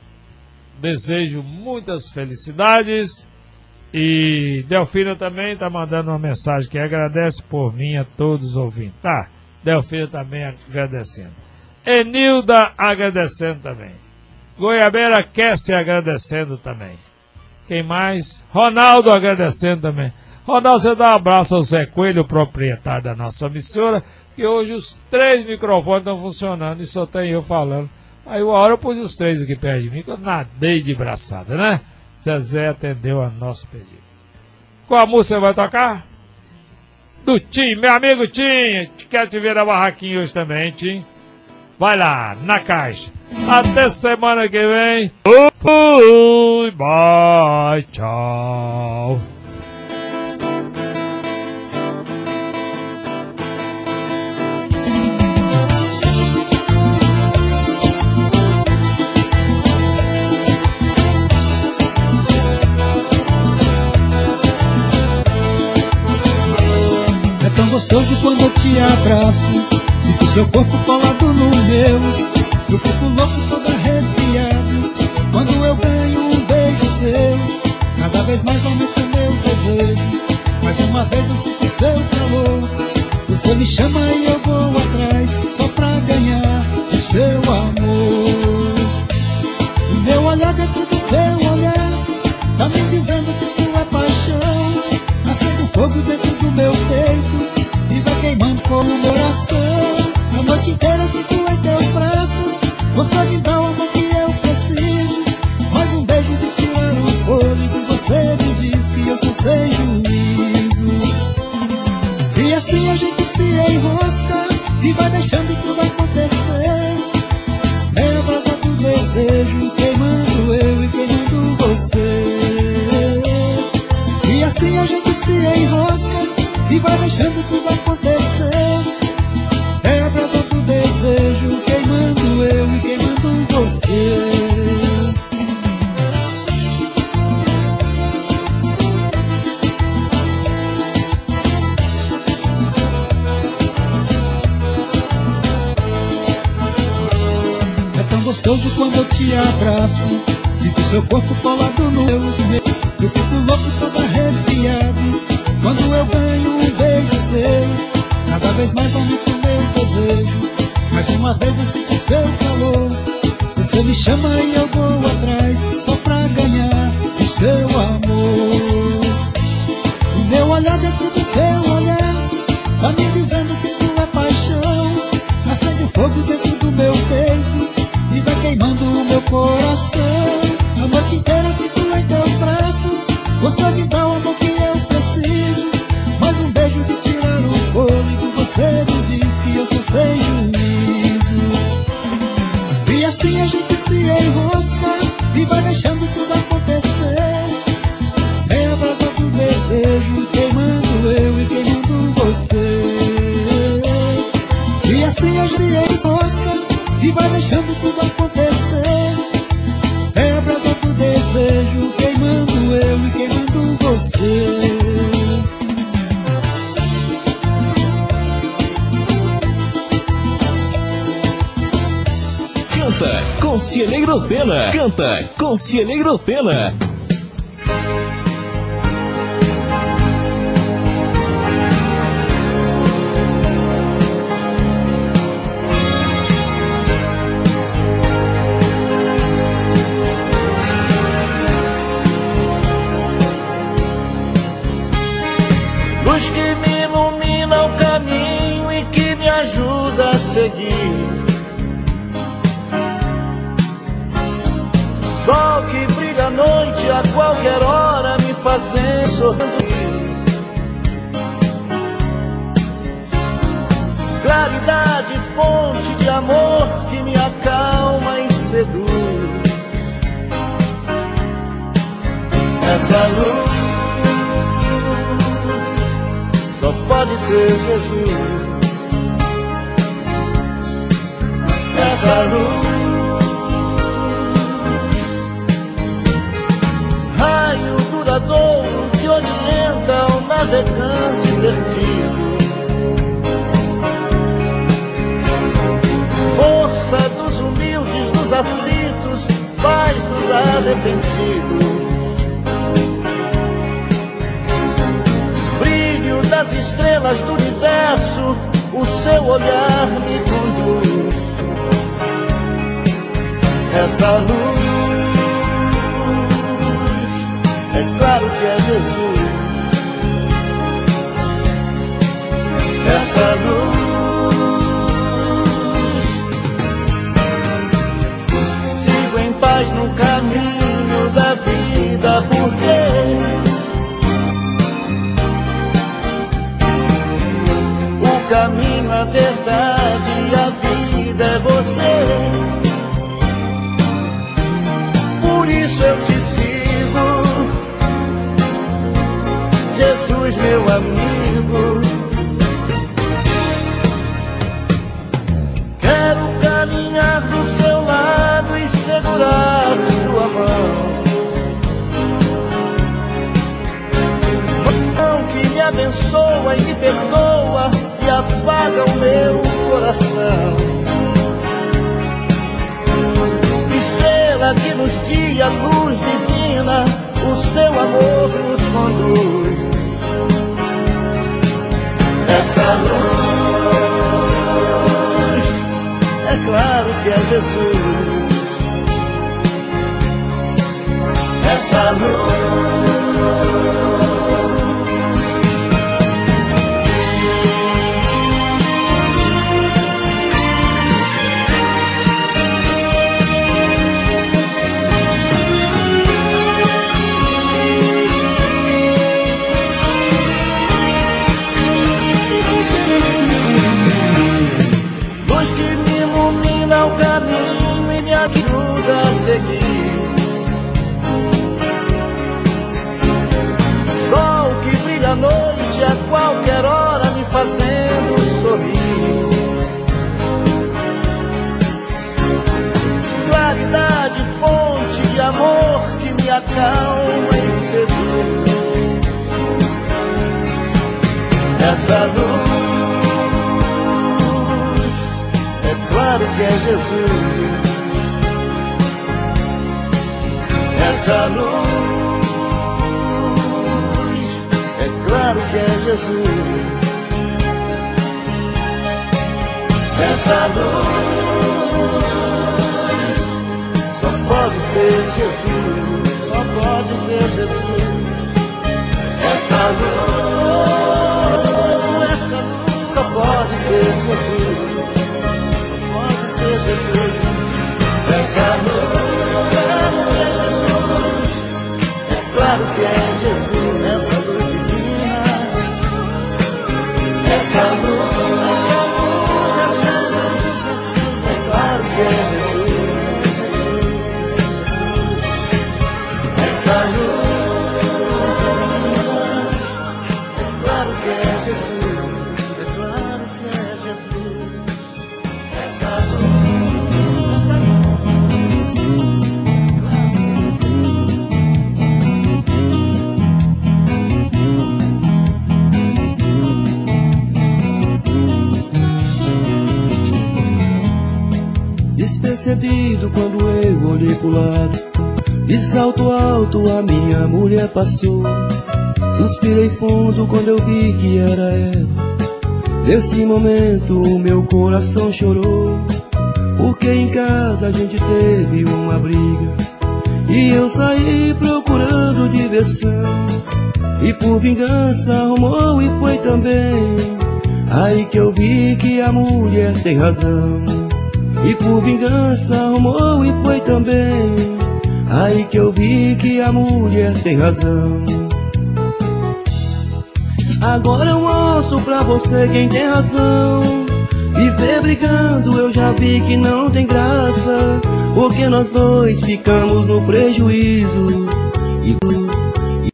desejo muitas felicidades. E Delfina também está mandando uma mensagem que agradece por mim a todos os ouvintes. Tá, Delfina também agradecendo. Enilda agradecendo também. Goiabeira Kessi agradecendo também. Quem mais? Ronaldo agradecendo também. Ronaldo, você dá um abraço ao Zé Coelho, o proprietário da nossa emissora, que hoje os três microfones estão funcionando e só tem eu falando. Aí uma hora eu pus os três aqui perto de mim, que eu nadei de braçada, né? Zezé atendeu a nosso pedido. Qual a música você vai tocar? Do Tim, meu amigo Tim. Quero te ver na barraquinha hoje também, Tim. Vai lá, na caixa. Até semana que vem. Fui, bye, tchau. É tão gostoso quando eu te abraço, sinto seu corpo colado no meu. Eu fico louco, todo arrepiado, quando eu ganho um beijo seu. Cada vez mais aumenta o meu desejo, mais uma vez eu sinto seu calor. Você me chama e eu vou atrás, só pra ganhar o seu amor. O meu olhar dentro do seu olhar tá me dizendo que isso é paixão. Acende fogo dentro do meu peito e vai queimando com o coração. A noite inteira eu fico em teus braços, você me dá o amor que eu preciso. Mais um beijo de tirar o fôlego, você me diz que eu sou sem juízo. E assim a gente se enrosca e vai deixando tudo acontecer. É a brasa do desejo, queimando eu e queimando você. E assim a gente se enrosca e vai deixando tudo acontecer. É a brasa do desejo, queimando eu e queimando você. É tão gostoso quando eu te abraço, sinto seu corpo colado no meu. Eu fico louco, todo arrepiado, quando eu ganho um beijo seu. Cada vez mais aumenta o meu desejo, mais uma vez eu sinto seu calor. Você me chama e eu vou atrás, só pra ganhar o seu amor. O meu olhar dentro do seu olhar tá me dizendo que isso é paixão. Acende o fogo dentro do meu peito e vai queimando o meu coração. A noite inteira eu fico em teus braços, você me dá o amor que eu preciso. Mais um beijo de tirar o fôlego, você me diz que eu sou sem juízo. E assim a gente se enrosca e vai deixando tudo acontecer. É a brasa do desejo, queimando eu e queimando você. Conselheiro Pena. Canta Conselheiro Pena. Luz que me ilumina o caminho e que me ajuda a seguir. Sol que brilha à noite a qualquer hora me fazendo sorrir. Claridade, fonte de amor que me acalma e seduz. Essa luz só pode ser Jesus. Essa luz, raio duradouro que orienta o navegante perdido. Força dos humildes, dos aflitos, paz dos arrependidos. Brilho das estrelas do universo, o seu olhar me conduz. Essa luz, é claro que é Jesus. Essa luz, sigo em paz no caminho da vida, porque o caminho, a verdade e a vida é você. Por isso eu te sigo, Jesus meu amigo. Quero caminhar do seu lado e segurar sua mão. Mão que me abençoa e me perdoa e afaga o meu coração. Estrela que nos guia, luz divina, o seu amor nos conduz. Essa luz, é claro que é Jesus. Essa luz, o caminho e me ajuda a seguir. Sol que brilha à noite a qualquer hora me fazendo sorrir. Claridade, fonte de amor que me acalma e seduz. Essa luz, claro que é Jesus. Essa luz, é claro que é Jesus. Essa luz, só pode ser Jesus. Só pode ser Jesus. Essa luz, essa luz, só pode ser Jesus. Essa luz, é claro que é Jesus. Essa luz divina, essa luz, essa luz, essa luz, é claro que é Jesus. Essa luz, é claro que é Jesus. É claro que é Jesus. Essa luz. percebido quando eu olhei pro lado. De salto alto a minha mulher passou. Suspirei fundo quando eu vi que era ela. Nesse momento o meu coração chorou, porque em casa a gente teve uma briga e eu saí procurando diversão. E por vingança arrumou e foi também. Aí que eu vi que a mulher tem razão. E por vingança arrumou e foi também. Aí que eu vi que a mulher tem razão. Agora eu mostro pra você quem tem razão. Viver brigando eu já vi que não tem graça, porque nós dois ficamos no prejuízo.